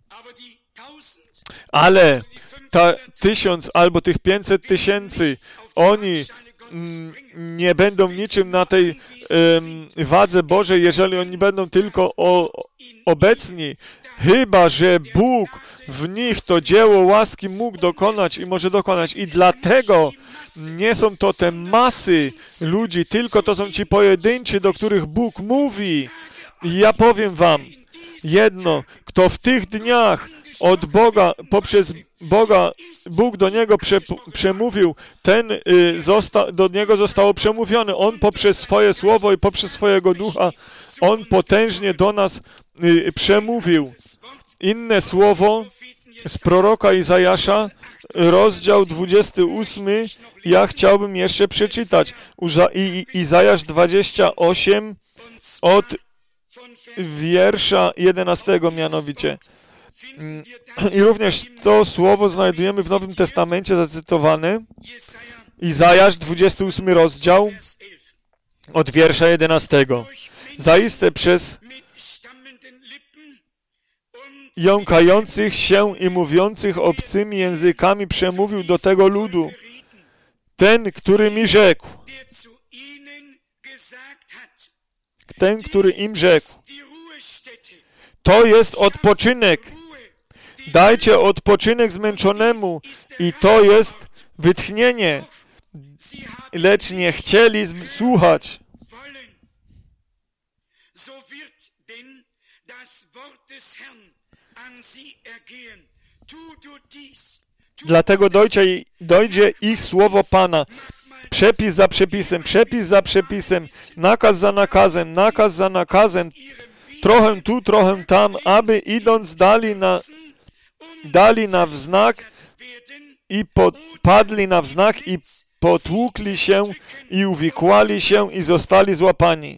Ale ta tysiąc albo tych pięćset tysięcy, oni mm, nie będą niczym na tej um, wadze Bożej, jeżeli oni będą tylko o, obecni. Chyba że Bóg w nich to dzieło łaski mógł dokonać i może dokonać. I dlatego nie są to te masy ludzi, tylko to są ci pojedynczy, do których Bóg mówi. I ja powiem wam jedno, kto w tych dniach od Boga, poprzez Boga, Bóg do niego prze, przemówił, ten y, zosta, do niego zostało przemówione. On poprzez swoje słowo i poprzez swojego ducha, on potężnie do nas y, przemówił. Inne słowo z proroka Izajasza, rozdział dwudziesty ósmy, ja chciałbym jeszcze przeczytać. Uza, i, Izajasz dwadzieścia osiem od wiersza jedenastego mianowicie. I również to słowo znajdujemy w Nowym Testamencie zacytowane. Izajasz, dwudziesty ósmy rozdział, od wiersza jedenastego. Zaiste przez jąkających się i mówiących obcymi językami przemówił do tego ludu. Ten, który mi rzekł. Ten, który im rzekł. To jest odpoczynek. Dajcie odpoczynek zmęczonemu i to jest wytchnienie. Lecz nie chcieli słuchać. Dlatego dojdzie, dojdzie ich słowo Pana. Przepis za przepisem, przepis za przepisem, nakaz za nakazem, nakaz za nakazem, trochę tu, trochę tam, aby idąc dali na, dali na wznak i padli na wznak i potłukli się i uwikłali się i zostali złapani.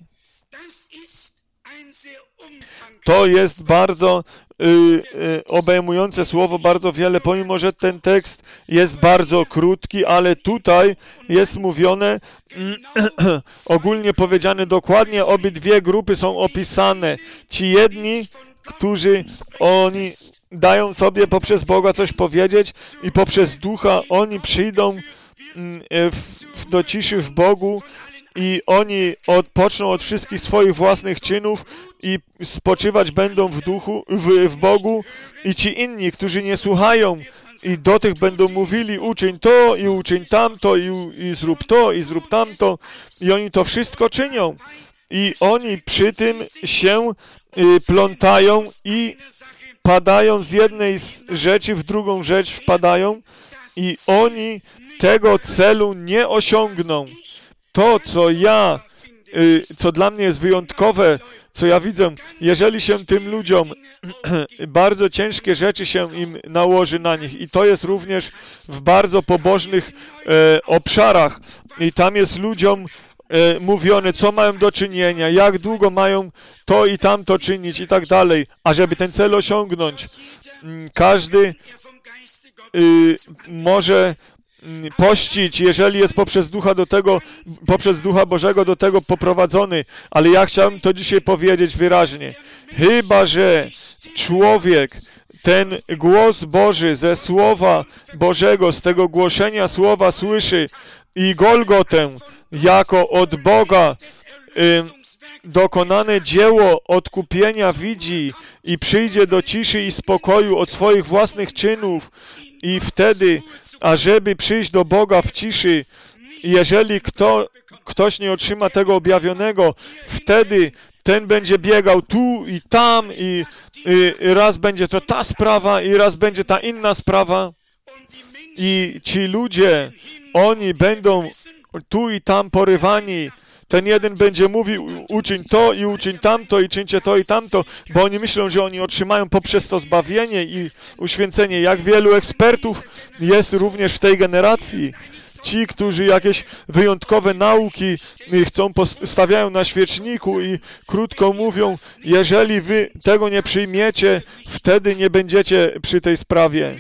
To jest bardzo y, y, obejmujące słowo, bardzo wiele, pomimo że ten tekst jest bardzo krótki, ale tutaj jest mówione, y, ogólnie powiedziane dokładnie, obydwie grupy są opisane. Ci jedni, którzy oni dają sobie poprzez Boga coś powiedzieć i poprzez Ducha oni przyjdą y, w, do ciszy w Bogu i oni odpoczną od wszystkich swoich własnych czynów i spoczywać będą w duchu, w, w Bogu, i ci inni, którzy nie słuchają, i do tych będą mówili, uczyń to i uczyń tamto i, i zrób to i zrób tamto, i oni to wszystko czynią. I oni przy tym się y, plątają i padają z jednej rzeczy w drugą rzecz wpadają, i oni tego celu nie osiągną. To, co ja, y, co dla mnie jest wyjątkowe, co ja widzę, jeżeli się tym ludziom bardzo ciężkie rzeczy się im nałoży na nich, i to jest również w bardzo pobożnych e, obszarach, i tam jest ludziom e, mówione, co mają do czynienia, jak długo mają to i tamto czynić i tak dalej, a żeby ten cel osiągnąć, każdy y, może pościć, jeżeli jest poprzez Ducha do tego, poprzez Ducha Bożego do tego poprowadzony, ale ja chciałem to dzisiaj powiedzieć wyraźnie. Chyba że człowiek ten głos Boży ze Słowa Bożego, z tego głoszenia Słowa słyszy i Golgotę jako od Boga y, dokonane dzieło odkupienia widzi i przyjdzie do ciszy i spokoju od swoich własnych czynów, i wtedy, ażeby przyjść do Boga w ciszy, jeżeli kto, ktoś nie otrzyma tego objawionego, wtedy ten będzie biegał tu i tam, i, i raz będzie to ta sprawa, i raz będzie ta inna sprawa, i ci ludzie, oni będą tu i tam porywani. Ten jeden będzie mówił, uczyń to i uczyń tamto i czyńcie to i tamto, bo oni myślą, że oni otrzymają poprzez to zbawienie i uświęcenie. Jak wielu ekspertów jest również w tej generacji. Ci, którzy jakieś wyjątkowe nauki chcą, stawiają na świeczniku i krótko mówią, jeżeli wy tego nie przyjmiecie, wtedy nie będziecie przy tej sprawie.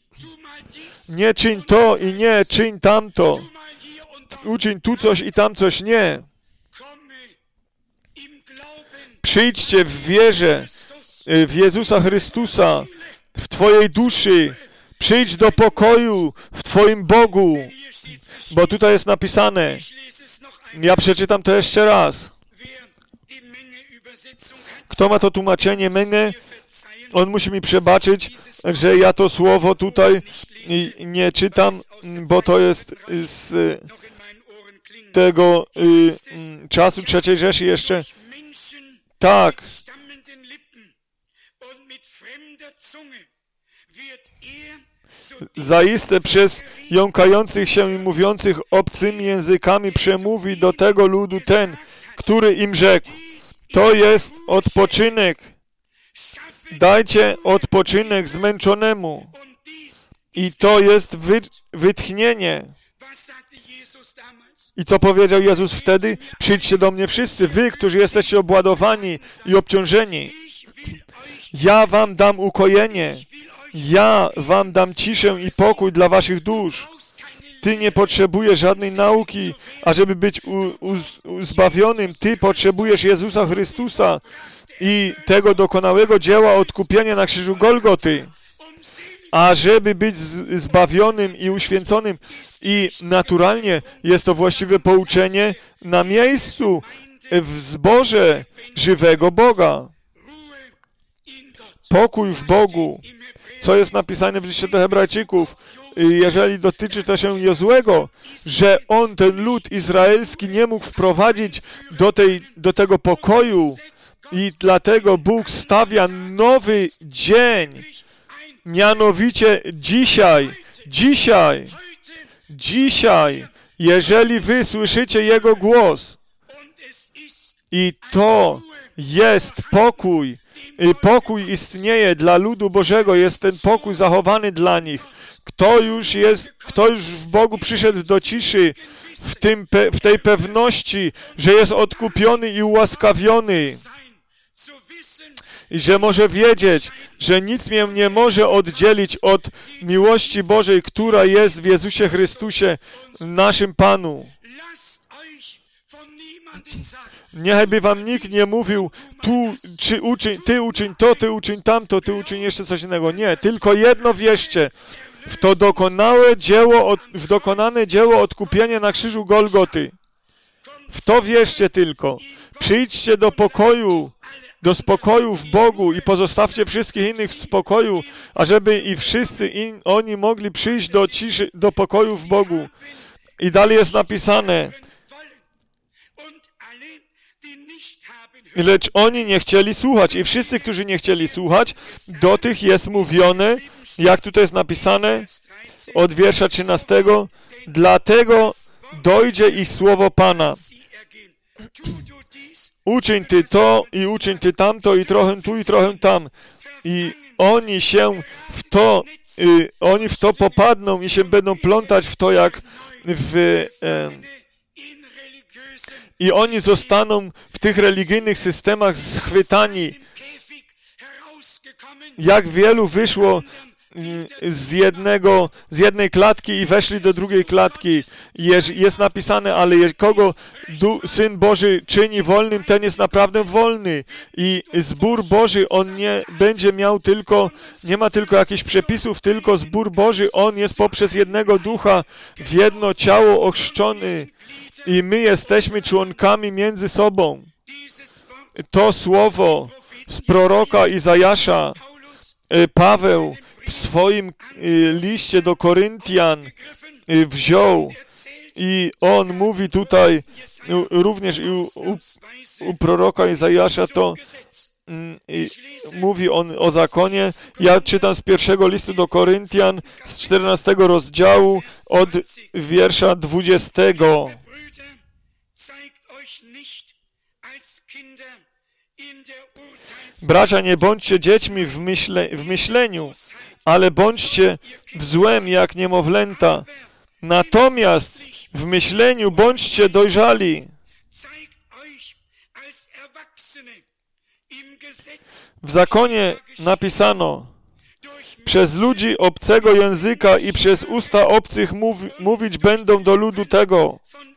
Nie czyń to i nie czyń tamto. Uczyń tu coś i tam coś, nie. Przyjdźcie w wierze w Jezusa Chrystusa, w Twojej duszy. Przyjdź do pokoju w Twoim Bogu, bo tutaj jest napisane. Ja przeczytam to jeszcze raz. Kto ma to tłumaczenie Menge, on musi mi przebaczyć, że ja to słowo tutaj nie czytam, bo to jest z tego y, czasu trzeciej Rzeszy jeszcze. Tak. Zaiste przez jąkających się i mówiących obcymi językami przemówi do tego ludu ten, który im rzekł. To jest odpoczynek. Dajcie odpoczynek zmęczonemu. I to jest wy, wytchnienie. I co powiedział Jezus wtedy? Przyjdźcie do mnie wszyscy, wy, którzy jesteście obładowani i obciążeni. Ja wam dam ukojenie. Ja wam dam ciszę i pokój dla waszych dusz. Ty nie potrzebujesz żadnej nauki, ażeby być u, u, u zbawionym. Ty potrzebujesz Jezusa Chrystusa i tego dokonałego dzieła odkupienia na krzyżu Golgoty. A żeby być zbawionym i uświęconym, i naturalnie jest to właściwe pouczenie na miejscu, w zborze żywego Boga. Pokój w Bogu, co jest napisane w liście do Hebrajczyków, jeżeli dotyczy to się Jozłego, że on, ten lud izraelski, nie mógł wprowadzić do, tej, do tego pokoju, i dlatego Bóg stawia nowy dzień. Mianowicie dzisiaj, dzisiaj, dzisiaj, jeżeli wy słyszycie Jego głos, i to jest pokój, i pokój istnieje dla ludu Bożego, jest ten pokój zachowany dla nich. Kto już jest, kto już w Bogu przyszedł do ciszy, w, tym, w tej pewności, że jest odkupiony i ułaskawiony, i że może wiedzieć, że nic mnie nie może oddzielić od miłości Bożej, która jest w Jezusie Chrystusie, naszym Panu. Niechby wam nikt nie mówił, tu, czy uczyń, ty uczyń to, ty uczyń tamto, ty uczyń jeszcze coś innego. Nie, tylko jedno wierzcie, w to dokonałe dzieło, w dokonane dzieło odkupienia na krzyżu Golgoty. W to wierzcie tylko. Przyjdźcie do pokoju, do spokoju w Bogu i pozostawcie wszystkich innych w spokoju, ażeby i wszyscy in, oni mogli przyjść do ciszy, do pokoju w Bogu. I dalej jest napisane, lecz oni nie chcieli słuchać i wszyscy, którzy nie chcieli słuchać, do tych jest mówione, jak tutaj jest napisane, od wiersza trzynastego, dlatego dojdzie ich słowo Pana. Uczyń ty to i uczyń ty tamto i trochę tu i trochę tam. I oni się w to, y, oni w to popadną i się będą plątać w to jak w... Y, I oni zostaną w tych religijnych systemach schwytani. Jak wielu wyszło z jednego, z jednej klatki i weszli do drugiej klatki. Jest, jest napisane, ale kogo du, Syn Boży czyni wolnym, ten jest naprawdę wolny. I zbór Boży, on nie będzie miał tylko, nie ma tylko jakichś przepisów, tylko zbór Boży, on jest poprzez jednego ducha w jedno ciało ochrzczony. I my jesteśmy członkami między sobą. To słowo z proroka Izajasza Paweł w swoim liście do Koryntian wziął i on mówi tutaj również i u, u, u proroka Izajasza to i mówi on o zakonie. Ja czytam z pierwszego listu do Koryntian z czternastego rozdziału od wiersza dwudziestego. Bracia, nie bądźcie dziećmi w, myśle, w myśleniu, ale bądźcie w złem jak niemowlęta. Natomiast w myśleniu bądźcie dojrzali. W zakonie napisano, przez ludzi obcego języka i przez usta obcych mów, mówić będą do ludu tego.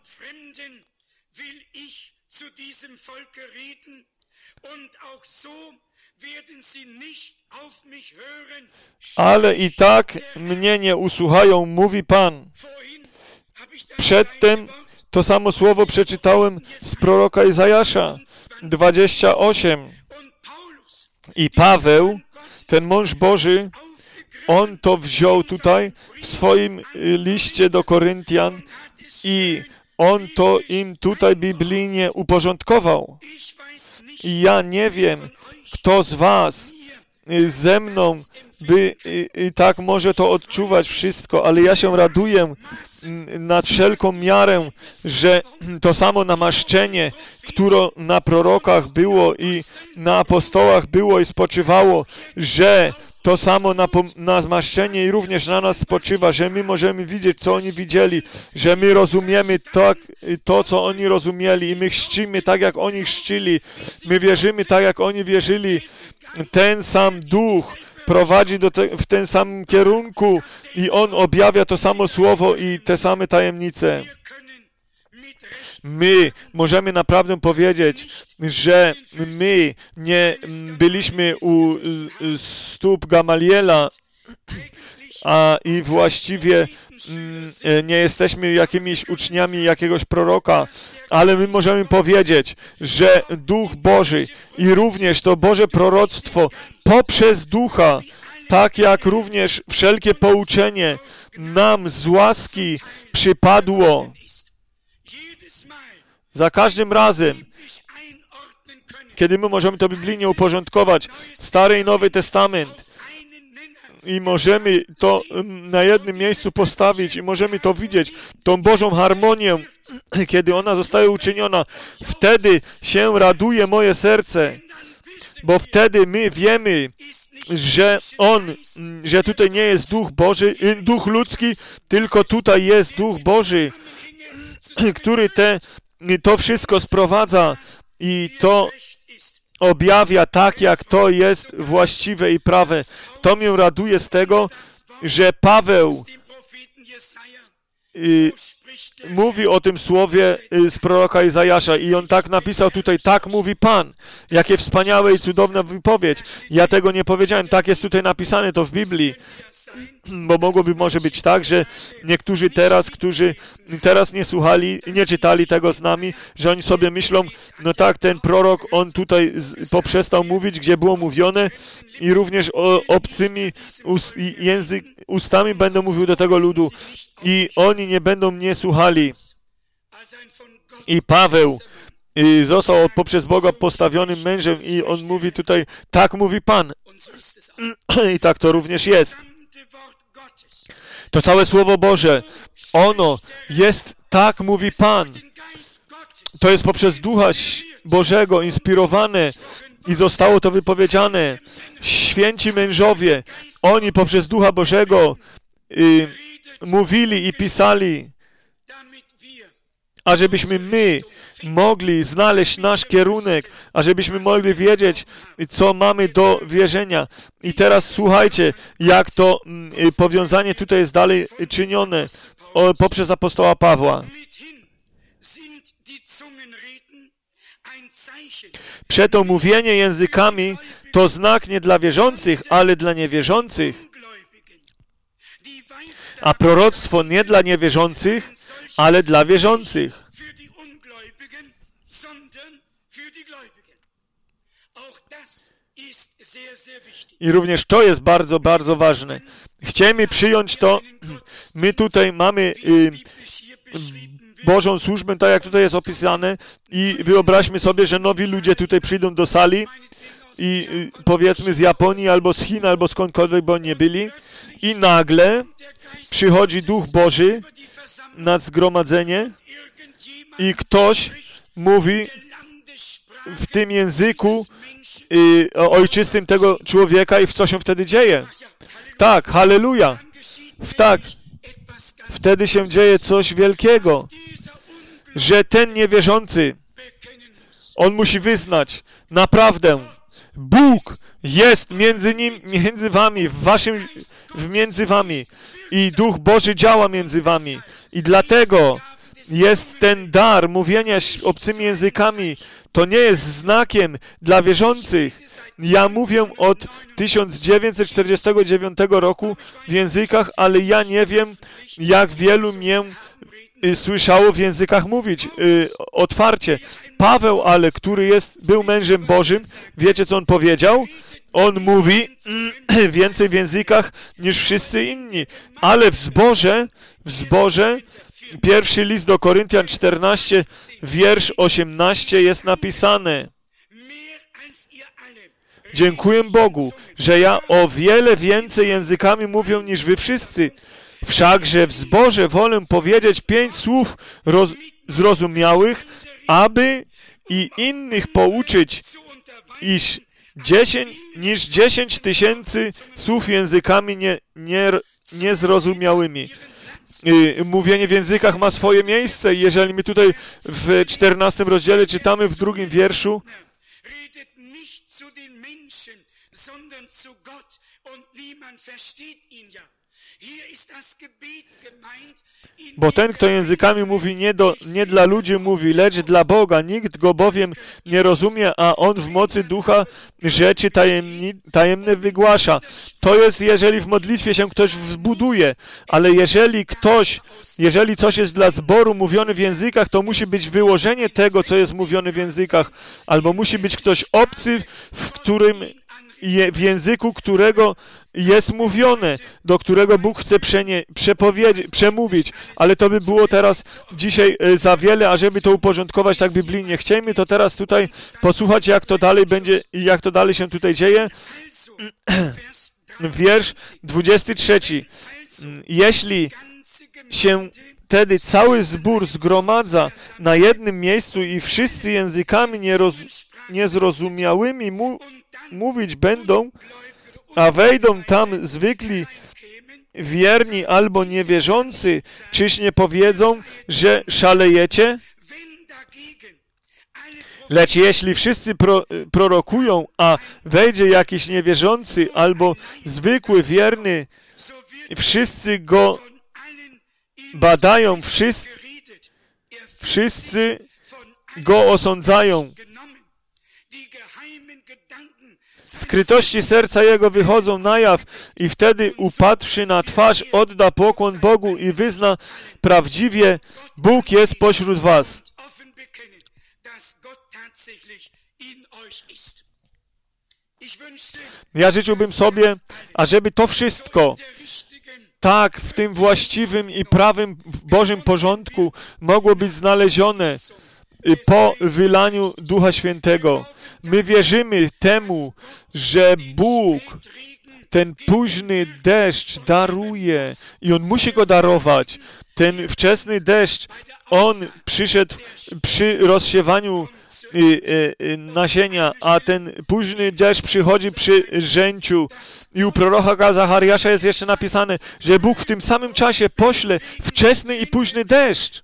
Ale i tak mnie nie usłuchają, mówi Pan. Przedtem to samo słowo przeczytałem z proroka Izajasza dwadzieścia osiem. I Paweł, ten mąż Boży, on to wziął tutaj w swoim liście do Koryntian i on to im tutaj biblijnie uporządkował. I ja nie wiem, kto z was ze mną by i, i tak może to odczuwać wszystko, ale ja się raduję nad wszelką miarę, że to samo namaszczenie, które na prorokach było i na apostołach było i spoczywało, że to samo namaszczenie i również na nas spoczywa, że my możemy widzieć, co oni widzieli, że my rozumiemy tak, to, co oni rozumieli i my chrzcimy tak, jak oni chrzcili, my wierzymy tak, jak oni wierzyli. Ten sam Duch prowadzi do te, w ten samym kierunku i On objawia to samo słowo i te same tajemnice. My możemy naprawdę powiedzieć, że my nie byliśmy u stóp Gamaliela, a i właściwie nie jesteśmy jakimiś uczniami jakiegoś proroka, ale my możemy powiedzieć, że Duch Boży i również to Boże proroctwo poprzez Ducha, tak jak również wszelkie pouczenie nam z łaski przypadło. Za każdym razem, kiedy my możemy to biblijnie uporządkować, Stary i Nowy Testament, i możemy to na jednym miejscu postawić i możemy to widzieć, tą Bożą harmonię, kiedy ona zostaje uczyniona, wtedy się raduje moje serce, bo wtedy my wiemy, że On, że tutaj nie jest Duch Boży, Duch ludzki, tylko tutaj jest Duch Boży, który te, to wszystko sprowadza i to objawia tak, jak to jest właściwe i prawe. To mnie raduje z tego, że Paweł y, mówi o tym słowie z proroka Izajasza i on tak napisał tutaj, tak mówi Pan. Jakie wspaniałe i cudowna wypowiedź. Ja tego nie powiedziałem, tak jest tutaj napisane to w Biblii. Bo mogłoby może być tak, że niektórzy teraz, którzy teraz nie słuchali i nie czytali tego z nami, że oni sobie myślą, no tak, ten prorok, on tutaj z, poprzestał mówić, gdzie było mówione i również o, obcymi ust, język, ustami będę mówił do tego ludu i oni nie będą mnie słuchali. I Paweł i został poprzez Boga postawionym mężem i on mówi tutaj, tak mówi Pan. I tak to również jest. To całe Słowo Boże, ono jest, tak mówi Pan. To jest poprzez Ducha Bożego inspirowane i zostało to wypowiedziane. Święci mężowie, oni poprzez Ducha Bożego y, mówili i pisali, ażebyśmy my mogli znaleźć nasz kierunek, ażebyśmy mogli wiedzieć, co mamy do wierzenia. I teraz słuchajcie, jak to y, powiązanie tutaj jest dalej czynione o, poprzez apostoła Pawła. Przeto mówienie językami to znak nie dla wierzących, ale dla niewierzących. A proroctwo nie dla niewierzących, ale dla wierzących. I również to jest bardzo, bardzo ważne. Chcemy przyjąć to. My tutaj mamy y, Bożą służbę, tak jak tutaj jest opisane i wyobraźmy sobie, że nowi ludzie tutaj przyjdą do sali i y, powiedzmy z Japonii albo z Chin, albo skądkolwiek by oni nie byli i nagle przychodzi Duch Boży nad zgromadzenie i ktoś mówi w tym języku y, ojczystym tego człowieka i w co się wtedy dzieje. Tak, halleluja. W tak, wtedy się dzieje coś wielkiego, że ten niewierzący, on musi wyznać, naprawdę, Bóg jest między nim, między wami, w waszym, w między wami i Duch Boży działa między wami i dlatego jest ten dar mówienia obcymi językami. To nie jest znakiem dla wierzących. Ja mówię od tysiąc dziewięćset czterdziestego dziewiątego roku w językach, ale ja nie wiem, jak wielu mnie y, słyszało w językach mówić y, otwarcie. Paweł, ale który jest, był mężem Bożym, wiecie, co on powiedział? On mówi mm, więcej w językach niż wszyscy inni, ale w zborze, w zborze, pierwszy list do Koryntian czternaście, wiersz osiemnaście jest napisane. Dziękuję Bogu, że ja o wiele więcej językami mówię niż wy wszyscy. Wszakże w zborze wolę powiedzieć pięć słów roz, zrozumiałych, aby i innych pouczyć, iż dziesięć, niż dziesięć tysięcy słów językami nie, nie, niezrozumiałymi. Yy, mówienie w językach ma swoje miejsce i jeżeli my tutaj w czternastym rozdziale czytamy w drugim wierszu, bo ten, kto językami mówi, nie, do, nie dla ludzi mówi, lecz dla Boga. Nikt go bowiem nie rozumie, a on w mocy ducha rzeczy tajemni, tajemne wygłasza. To jest, jeżeli w modlitwie się ktoś wzbuduje, ale jeżeli ktoś, jeżeli coś jest dla zboru mówione w językach, to musi być wyłożenie tego, co jest mówione w językach, albo musi być ktoś obcy, w którym Je, w języku, którego jest mówione, do którego Bóg chce przenie, przemówić, ale to by było teraz dzisiaj za wiele, ażeby to uporządkować tak biblijnie. Chciejmy to teraz tutaj posłuchać, jak to dalej będzie i jak to dalej się tutaj dzieje. Wiersz dwudziesty trzeci. Jeśli się wtedy cały zbór zgromadza na jednym miejscu i wszyscy językami nieroz, niezrozumiałymi mu mówić będą, a wejdą tam zwykli wierni albo niewierzący, czyż nie powiedzą, że szalejecie? Lecz jeśli wszyscy pro, prorokują, a wejdzie jakiś niewierzący albo zwykły wierny, wszyscy go badają, wszyscy, wszyscy go osądzają. Skrytości serca jego wychodzą na jaw i wtedy upadłszy na twarz odda pokłon Bogu i wyzna prawdziwie, Bóg jest pośród was. Ja życzyłbym sobie, ażeby to wszystko tak w tym właściwym i prawym Bożym porządku mogło być znalezione po wylaniu Ducha Świętego. My wierzymy temu, że Bóg ten późny deszcz daruje i On musi go darować. Ten wczesny deszcz, On przyszedł przy rozsiewaniu y, y, y, nasienia, a ten późny deszcz przychodzi przy żęciu. I u proroka Zachariasza jest jeszcze napisane, że Bóg w tym samym czasie pośle wczesny i późny deszcz,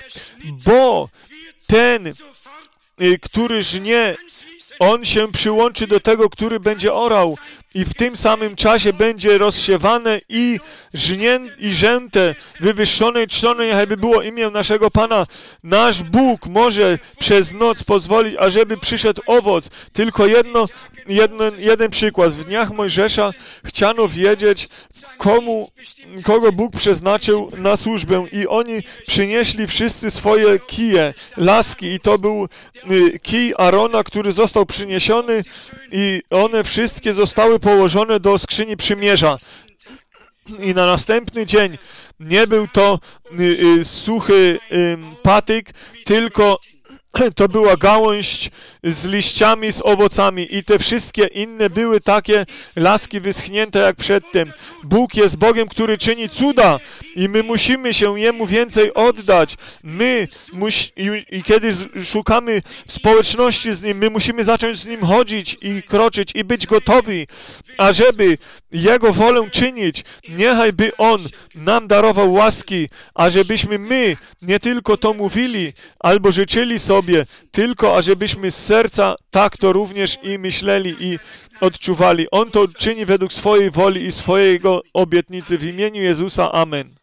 bo ten, y, który żnie, on się przyłączy do tego, który będzie orał i w tym samym czasie będzie rozsiewane i żnię, i rzęte, wywyższone i czczone, niechby było imię naszego Pana. Nasz Bóg może przez noc pozwolić, ażeby przyszedł owoc. Tylko jedno, jeden, jeden przykład. W dniach Mojżesza chciano wiedzieć, komu, kogo Bóg przeznaczył na służbę i oni przynieśli wszyscy swoje kije, laski i to był y, kij Arona, który został przyniesiony i one wszystkie zostały położone do skrzyni przymierza. I na następny dzień nie był to y, y, suchy y, patyk, tylko to była gałąź z liściami, z owocami i te wszystkie inne były takie laski wyschnięte jak przedtem. Bóg jest Bogiem, który czyni cuda i my musimy się Jemu więcej oddać. My musi, i, i kiedy z, szukamy społeczności z Nim, my musimy zacząć z Nim chodzić i kroczyć i być gotowi, ażeby Jego wolę czynić. Niechaj by On nam darował łaski, ażebyśmy my nie tylko to mówili albo życzyli sobie, tylko ażebyśmy z serca tak to również i myśleli i odczuwali. On to czyni według swojej woli i swojego obietnicy w imieniu Jezusa. Amen.